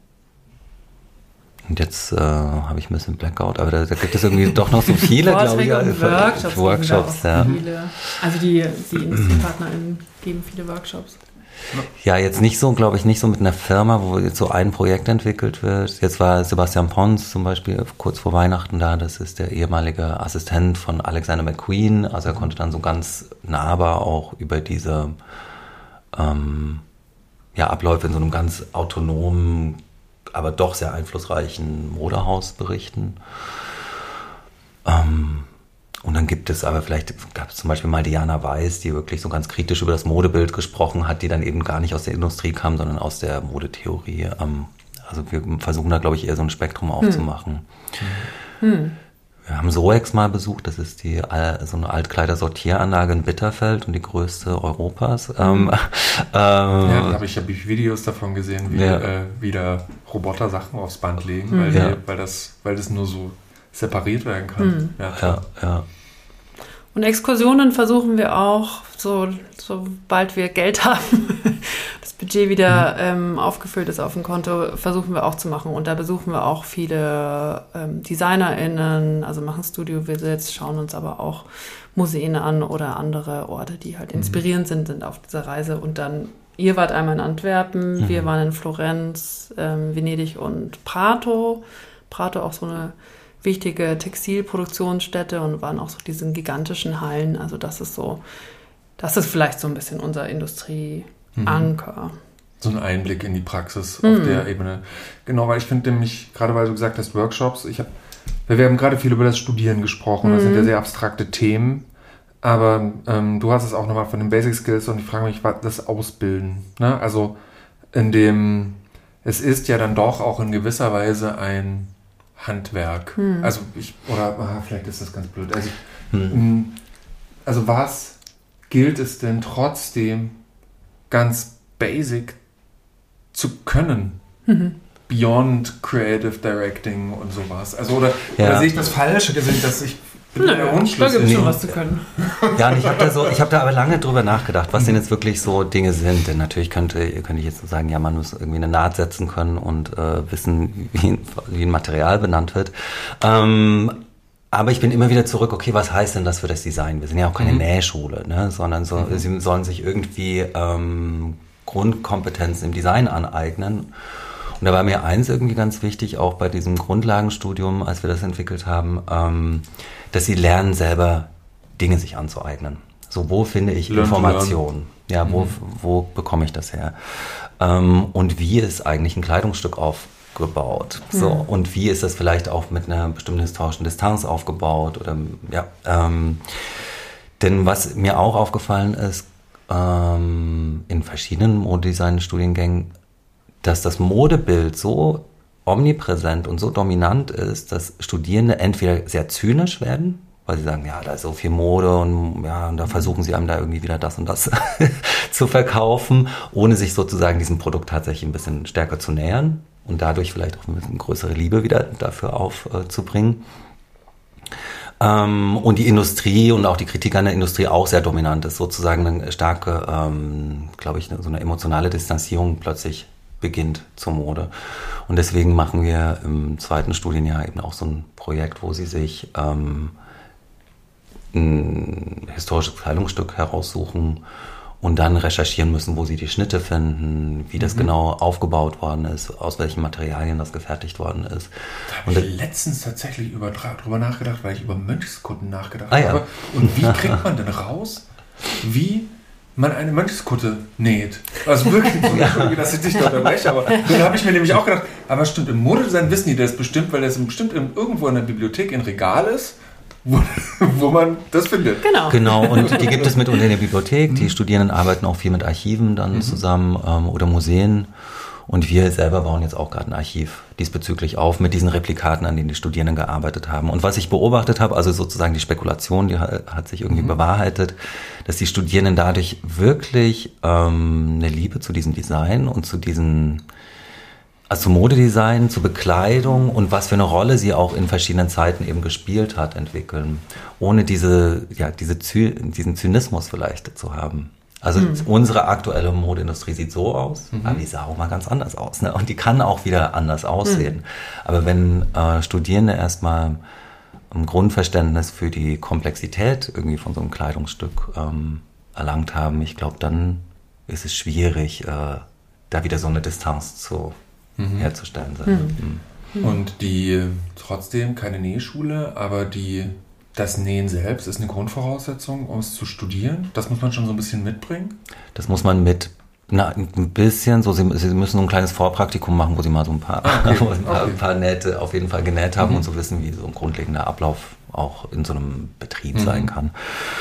und jetzt äh, habe ich ein bisschen Blackout, aber da, da gibt es irgendwie doch noch so viele, glaube ich. Und Workshops. Workshops ja. Viele. Also die, die IndustriepartnerInnen geben viele Workshops. Ja, jetzt nicht so, glaube ich, nicht so mit einer Firma, wo jetzt so ein Projekt entwickelt wird. Jetzt war Sebastian Pons zum Beispiel kurz vor Weihnachten da. Das ist der ehemalige Assistent von Alexander McQueen. Also er konnte dann so ganz nahbar auch über diese ähm, ja, Abläufe in so einem ganz autonomen, aber doch sehr einflussreichen Modehaus berichten. Ähm, Und dann gibt es aber vielleicht, gab es zum Beispiel mal Diana Weiß, die wirklich so ganz kritisch über das Modebild gesprochen hat, die dann eben gar nicht aus der Industrie kam, sondern aus der Modetheorie. Also wir versuchen da, glaube ich, eher so ein Spektrum aufzumachen. Hm. Hm. Wir haben Soex mal besucht, das ist die so eine Altkleidersortieranlage in Bitterfeld und die größte Europas. Ähm, ähm, ja, da habe ich ja Videos davon gesehen, wie, ja. äh, wie da Roboter Sachen aufs Band legen, weil, ja. die, weil, das, weil das nur so separiert werden kann. Mhm. Ja, ja, ja. Und Exkursionen versuchen wir auch, so, sobald wir Geld haben, das Budget wieder mhm. ähm, aufgefüllt ist auf dem Konto, versuchen wir auch zu machen. Und da besuchen wir auch viele ähm, DesignerInnen, also machen Studio-Visits, schauen uns aber auch Museen an oder andere Orte, die halt inspirierend sind, sind auf dieser Reise. Und dann, ihr wart einmal in Antwerpen, mhm. wir waren in Florenz, ähm, Venedig und Prato. Prato auch so eine wichtige Textilproduktionsstätte und waren auch so diesen gigantischen Hallen. Also das ist so, das ist vielleicht so ein bisschen unser Industrieanker. Mhm. So ein Einblick in die Praxis mhm. auf der Ebene. Genau, weil ich finde nämlich, gerade weil du gesagt hast, Workshops, ich hab, wir haben gerade viel über das Studieren gesprochen, mhm. das sind ja sehr abstrakte Themen, aber ähm, du hast es auch nochmal von den Basic Skills und ich frage mich, was das Ausbilden, ne? Also in dem, es ist ja dann doch auch in gewisser Weise ein Handwerk. Hm. Also ich, oder ah, vielleicht ist das ganz blöd. Also, hm. also was gilt es denn trotzdem ganz basic zu können? Mhm. Beyond Creative Directing und sowas. Also oder, ja. oder sehe ich das falsch? Sehe ich das, ich bin Nö, da gibt es schon was zu können. Ja, und ich habe da so, ich habe da aber lange drüber nachgedacht, was denn jetzt wirklich so Dinge sind. Denn natürlich könnte, könnte ich jetzt so sagen, ja, man muss irgendwie eine Naht setzen können und äh, wissen, wie, wie ein Material benannt wird. Ähm, aber ich bin immer wieder zurück, okay, was heißt denn das für das Design? Wir sind ja auch keine mhm. Nähschule, ne? Sondern so, mhm. sie sollen sich irgendwie ähm, Grundkompetenzen im Design aneignen. Und da war mir eins irgendwie ganz wichtig, auch bei diesem Grundlagenstudium, als wir das entwickelt haben, ähm, dass sie lernen, selber Dinge sich anzueignen. So, wo finde ich Learn Informationen? Ja, wo, mhm. wo bekomme ich das her? Ähm, und wie ist eigentlich ein Kleidungsstück aufgebaut? Mhm. So, und wie ist das vielleicht auch mit einer bestimmten historischen Distanz aufgebaut? Oder, ja, ähm, denn was mir auch aufgefallen ist, ähm, in verschiedenen Modedesign-Studiengängen, dass das Modebild so omnipräsent und so dominant ist, dass Studierende entweder sehr zynisch werden, weil sie sagen, ja, da ist so viel Mode und ja, und da versuchen sie einem da irgendwie wieder das und das zu verkaufen, ohne sich sozusagen diesem Produkt tatsächlich ein bisschen stärker zu nähern und dadurch vielleicht auch ein bisschen größere Liebe wieder dafür aufzubringen. Ähm, und die Industrie und auch die Kritik an der Industrie auch sehr dominant ist, sozusagen eine starke, ähm, glaube ich, so eine emotionale Distanzierung plötzlich beginnt zur Mode. Und deswegen machen wir im zweiten Studienjahr eben auch so ein Projekt, wo sie sich ähm, ein historisches Kleidungsstück heraussuchen und dann recherchieren müssen, wo sie die Schnitte finden, wie das mhm. genau aufgebaut worden ist, aus welchen Materialien das gefertigt worden ist. Da habe ich letztens tatsächlich über, drüber nachgedacht, weil ich über Mönchskutten nachgedacht ah, ja. habe. Und wie kriegt man denn raus, wie man eine Mönchskutte näht? Also wirklich, so, ja. dass ich dich da unterbreche, aber dann habe ich mir nämlich auch gedacht, aber stimmt, im Modedesign wissen die das bestimmt, weil das bestimmt irgendwo in der Bibliothek im Regal ist wo, wo man das findet. Genau. Genau, und die gibt es mit in der Bibliothek. Die Studierenden arbeiten auch viel mit Archiven dann mhm. zusammen ähm, oder Museen. Und wir selber bauen jetzt auch gerade ein Archiv diesbezüglich auf mit diesen Replikaten, an denen die Studierenden gearbeitet haben. Und was ich beobachtet habe, also sozusagen die Spekulation, die hat sich irgendwie mhm. bewahrheitet, dass die Studierenden dadurch wirklich ähm, eine Liebe zu diesem Design und zu diesen, also zu Modedesign, zu Bekleidung und was für eine Rolle sie auch in verschiedenen Zeiten eben gespielt hat, entwickeln. Ohne diese, ja, diese Zy- diesen Zynismus vielleicht zu haben. Also mhm. unsere aktuelle Modeindustrie sieht so aus, mhm. aber die sah auch mal ganz anders aus. Ne? Und die kann auch wieder anders aussehen. Mhm. Aber wenn äh, Studierende erstmal ein Grundverständnis für die Komplexität irgendwie von so einem Kleidungsstück ähm, erlangt haben, ich glaube, dann ist es schwierig, äh, da wieder so eine Distanz zu mhm. herzustellen. Mhm. Mhm. Und die, trotzdem keine Nähschule, aber die... Das Nähen selbst ist eine Grundvoraussetzung, um es zu studieren? Das muss man schon so ein bisschen mitbringen? Das muss man mit, na, ein bisschen, so, sie, sie müssen so ein kleines Vorpraktikum machen, wo sie mal so ein paar, okay. ein paar, okay. ein paar Nähte auf jeden Fall genäht haben mhm. und so wissen, wie so ein grundlegender Ablauf auch in so einem Betrieb mhm. sein kann.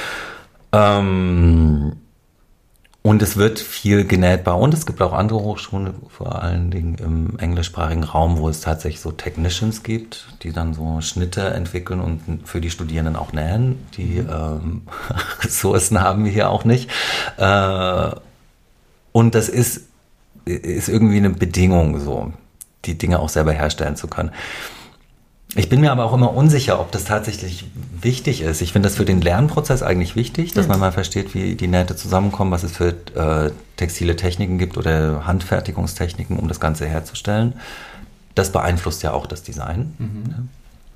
Ähm, und es wird viel genäht bei uns. Es gibt auch andere Hochschulen, vor allen Dingen im englischsprachigen Raum, wo es tatsächlich so Technicians gibt, die dann so Schnitte entwickeln und für die Studierenden auch nähen. Die ähm, Ressourcen haben wir hier auch nicht. Äh, und das ist, ist irgendwie eine Bedingung, so die Dinge auch selber herstellen zu können. Ich bin mir aber auch immer unsicher, ob das tatsächlich wichtig ist. Ich finde das für den Lernprozess eigentlich wichtig, dass man mal versteht, wie die Nähte zusammenkommen, was es für äh, textile Techniken gibt oder Handfertigungstechniken, um das Ganze herzustellen. Das beeinflusst ja auch das Design. Mhm.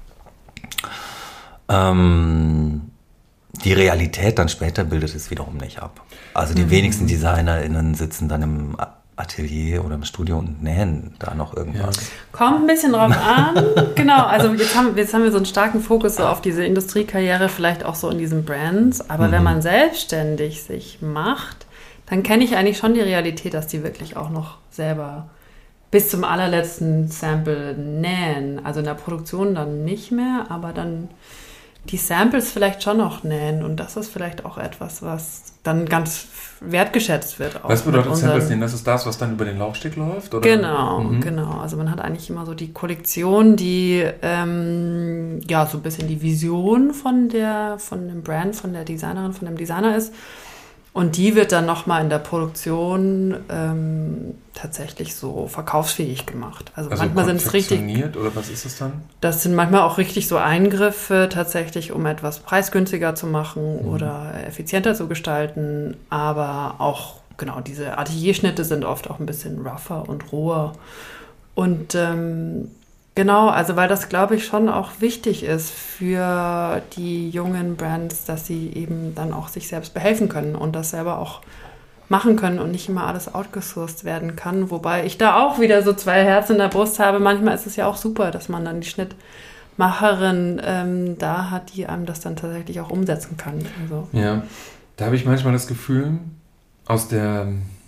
Ja. Ähm, die Realität dann später bildet es wiederum nicht ab. Also die mhm. wenigsten DesignerInnen sitzen dann im Atelier oder im Studio und nähen da noch irgendwas. Ja. Kommt ein bisschen drauf an. Genau, also jetzt haben, jetzt haben wir so einen starken Fokus so auf diese Industriekarriere, vielleicht auch so in diesen Brands. Aber mhm. wenn man selbstständig sich macht, dann kenne ich eigentlich schon die Realität, dass die wirklich auch noch selber bis zum allerletzten Sample nähen. Also in der Produktion dann nicht mehr, aber dann die Samples vielleicht schon noch nähen. Und das ist vielleicht auch etwas, was dann ganz wertgeschätzt wird. Auch was bedeutet Samples nähen? Das ist das, was dann über den Laufsteg läuft? Oder? Genau, mhm. genau. Also man hat eigentlich immer so die Kollektion, die ähm, ja so ein bisschen die Vision von der, von dem Brand, von der Designerin, von dem Designer ist. Und die wird dann nochmal in der Produktion ähm, tatsächlich so verkaufsfähig gemacht. Also, also manchmal sind es richtig. Oder was ist es dann? Das sind manchmal auch richtig so Eingriffe tatsächlich, um etwas preisgünstiger zu machen mhm. oder effizienter zu gestalten. Aber auch, genau, diese Atelierschnitte sind oft auch ein bisschen rougher und roher. Und ähm, genau, also weil das, glaube ich, schon auch wichtig ist für die jungen Brands, dass sie eben dann auch sich selbst behelfen können und das selber auch machen können und nicht immer alles outgesourced werden kann. Wobei ich da auch wieder so zwei Herzen in der Brust habe. Manchmal ist es ja auch super, dass man dann die Schnittmacherin ähm, da hat, die einem das dann tatsächlich auch umsetzen kann. Also. Ja, da habe ich manchmal das Gefühl, aus der...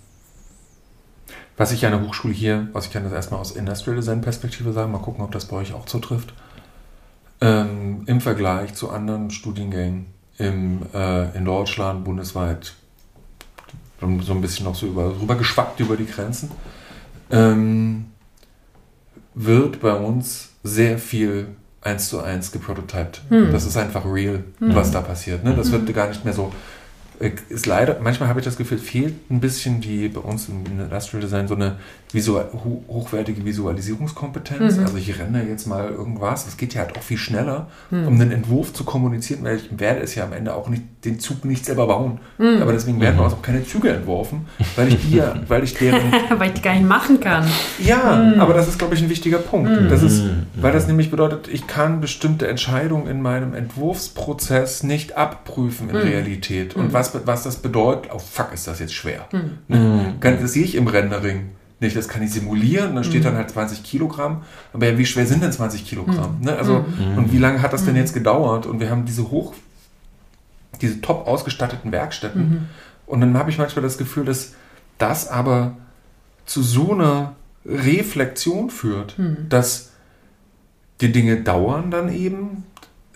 Was ich an der Hochschule hier, was ich kann das erstmal aus Industrial Design Perspektive sagen, mal gucken, ob das bei euch auch zutrifft, ähm, im Vergleich zu anderen Studiengängen im, äh, in Deutschland, bundesweit, so ein bisschen noch so über, rüber geschwappt über die Grenzen, ähm, wird bei uns sehr viel eins zu eins geprototyped. Hm. Das ist einfach real, hm. was da passiert. Ne? Das wird gar nicht mehr so... Ist leider, manchmal habe ich das Gefühl, fehlt ein bisschen die bei uns im Industrial Design so eine visual, ho, hochwertige Visualisierungskompetenz. Mhm. Also ich renne jetzt mal irgendwas, das geht ja halt auch viel schneller, mhm. um einen Entwurf zu kommunizieren, weil ich werde es ja am Ende auch nicht, den Zug nicht selber bauen. Mhm. Aber deswegen werden bei uns auch keine Züge entworfen, weil ich die ja, weil ich deren... weil ich die gar nicht machen kann. Ja, mhm. aber das ist, glaube ich, ein wichtiger Punkt. Mhm. Das ist, weil das nämlich bedeutet, ich kann bestimmte Entscheidungen in meinem Entwurfsprozess nicht abprüfen in mhm. Realität. Und was Was das bedeutet, oh fuck, ist das jetzt schwer. Mhm. Ne? Das sehe ich im Rendering nicht, das kann ich simulieren, da steht mhm. dann halt zwanzig Kilogramm, aber ja, wie schwer sind denn zwanzig Kilogramm? Mhm. Ne? Also, mhm. und wie lange hat das mhm. denn jetzt gedauert? Und wir haben diese hoch, diese top ausgestatteten Werkstätten mhm. und dann habe ich manchmal das Gefühl, dass das aber zu so einer Reflexion führt, mhm. dass die Dinge dauern dann eben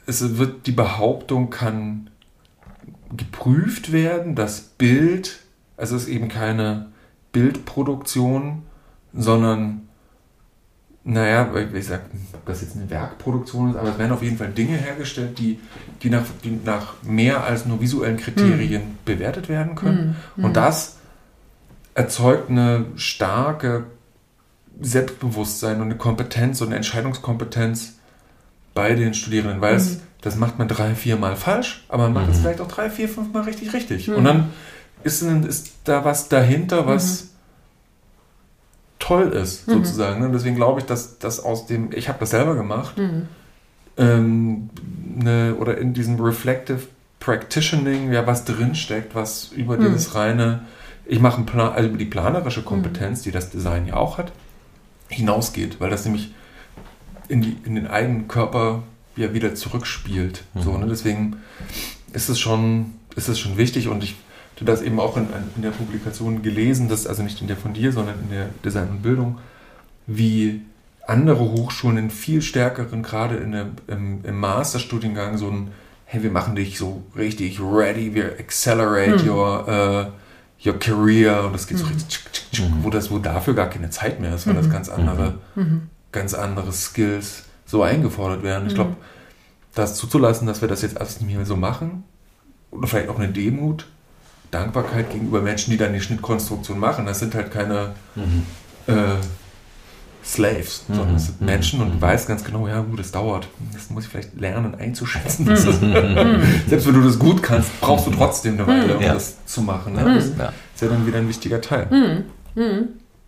es wird, die Behauptung kann geprüft werden, das Bild, also es ist eben keine Bildproduktion, sondern, naja, ich sage, ob das jetzt eine Werkproduktion ist, aber es werden auf jeden Fall Dinge hergestellt, die, die, nach, die nach mehr als nur visuellen Kriterien mm. bewertet werden können. Mm. Und das erzeugt eine starke Selbstbewusstsein und eine Kompetenz und eine Entscheidungskompetenz bei den Studierenden, weil mm. es, das macht man drei, vier Mal falsch, aber man macht mm. es vielleicht auch drei, vier, fünf Mal richtig richtig. Mm. Und dann ist, ist da was dahinter, was mm. toll ist, sozusagen. Mhm. Deswegen glaube ich, dass das aus dem, ich habe das selber gemacht, mhm. ähm, ne, oder in diesem Reflective Practitioning, ja, was drinsteckt, was über mhm. dieses reine, ich mache einen Plan, also über die planerische Kompetenz, mhm. die das Design ja auch hat, hinausgeht, weil das nämlich in, die, in den eigenen Körper ja wieder zurückspielt. Mhm. So, ne? Deswegen ist es schon, ist es schon wichtig und ich du das eben auch in, in der Publikation gelesen, das, also nicht in der von dir, sondern in der Design und Bildung, wie andere Hochschulen in viel stärkeren, gerade in der, im, im Masterstudiengang, so ein, hey, wir machen dich so richtig ready, wir accelerate hm. your, uh, your career und das geht so hm. richtig, hm. wo, das, wo dafür gar keine Zeit mehr ist, weil hm. das ganz andere, hm. ganz andere Skills so eingefordert werden. Ich glaube, das zuzulassen, dass wir das jetzt alles nicht mehr so machen, oder vielleicht auch eine Demut, Dankbarkeit gegenüber Menschen, die dann die Schnittkonstruktion machen. Das sind halt keine mhm. äh, Slaves, mhm. sondern das sind Menschen und du weißt ganz genau, ja gut, das dauert. Das muss ich vielleicht lernen einzuschätzen. Das ist, selbst wenn du das gut kannst, brauchst du trotzdem eine Weile, um ja. das zu machen. Ne? Das ja. ist ja dann wieder ein wichtiger Teil. Mhm. Mhm.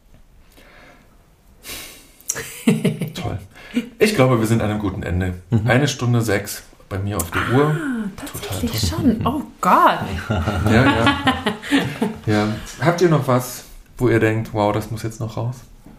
Toll. Ich glaube, wir sind an einem guten Ende. Mhm. Eine Stunde sechs bei mir auf der Uhr. Ah, tatsächlich schon. Oh Gott. Ja, ja. ja. Habt ihr noch was, wo ihr denkt, wow, das muss jetzt noch raus?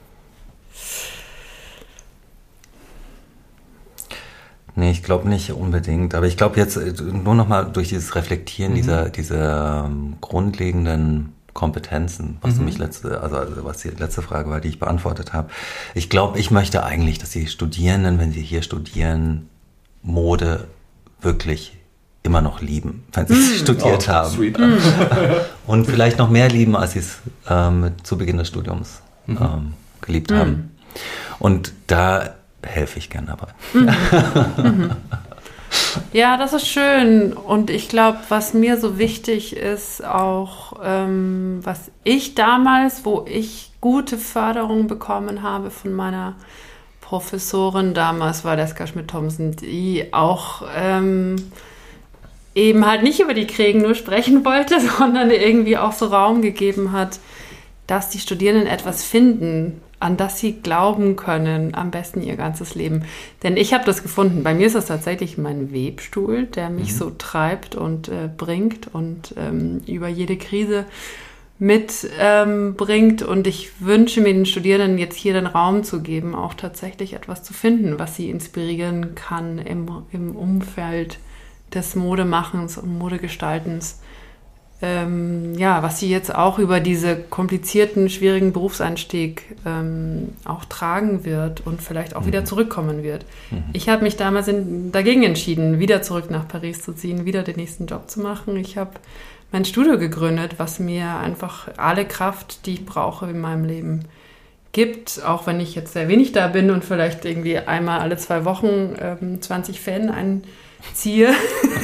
Nee, ich glaube nicht unbedingt. Aber ich glaube jetzt nur noch mal durch dieses Reflektieren mhm. dieser, dieser ähm, grundlegenden Kompetenzen, was mhm. du mich letzte, also, also was die letzte Frage war, die ich beantwortet habe. Ich glaube, ich möchte eigentlich, dass die Studierenden, wenn sie hier studieren, Mode wirklich immer noch lieben, wenn sie es mm. studiert oh, haben. Sweet. Und vielleicht noch mehr lieben, als sie es ähm, zu Beginn des Studiums mhm. ähm, geliebt mhm. haben. Und da helfe ich gern dabei. Mhm. Mhm. Ja, das ist schön. Und ich glaube, was mir so wichtig ist, auch ähm, was ich damals, wo ich gute Förderung bekommen habe von meiner Professorin, damals war Leska Schmidt-Thomsen, die auch ähm, eben halt nicht über die Kriegen nur sprechen wollte, sondern irgendwie auch so Raum gegeben hat, dass die Studierenden etwas finden, an das sie glauben können, am besten ihr ganzes Leben. Denn ich habe das gefunden. Bei mir ist das tatsächlich mein Webstuhl, der mich mhm. so treibt und äh, bringt und ähm, über jede Krise mitbringt. Ähm, und ich wünsche mir den Studierenden jetzt hier den Raum zu geben, auch tatsächlich etwas zu finden, was sie inspirieren kann im, im Umfeld des Modemachens und Modegestaltens. Ähm, ja, was sie jetzt auch über diese komplizierten, schwierigen Berufseinstieg ähm, auch tragen wird und vielleicht auch mhm. wieder zurückkommen wird. Mhm. Ich habe mich damals in, dagegen entschieden, wieder zurück nach Paris zu ziehen, wieder den nächsten Job zu machen. Ich habe mein Studio gegründet, was mir einfach alle Kraft, die ich brauche in meinem Leben gibt, auch wenn ich jetzt sehr wenig da bin und vielleicht irgendwie einmal alle zwei Wochen ähm, zwanzig Fan einziehe,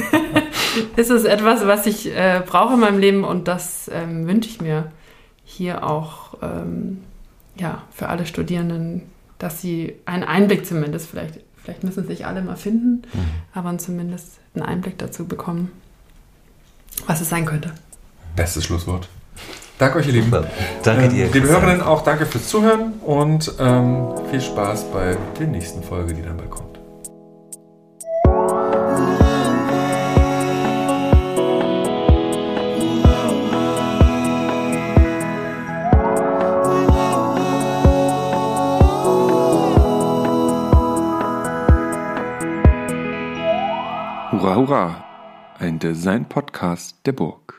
ist es etwas, was ich äh, brauche in meinem Leben und das ähm, wünsche ich mir hier auch ähm, ja, für alle Studierenden, dass sie einen Einblick zumindest, vielleicht, vielleicht müssen sich alle mal finden, mhm. aber zumindest einen Einblick dazu bekommen, was es sein könnte. Bestes Schlusswort. Danke euch, ihr Lieben. Danke dir. Ähm, liebe Hörerinnen, auch danke fürs Zuhören und ähm, viel Spaß bei der nächsten Folge, die dann bald kommt. Hurra, hurra! Ein Design-Podcast der Burg.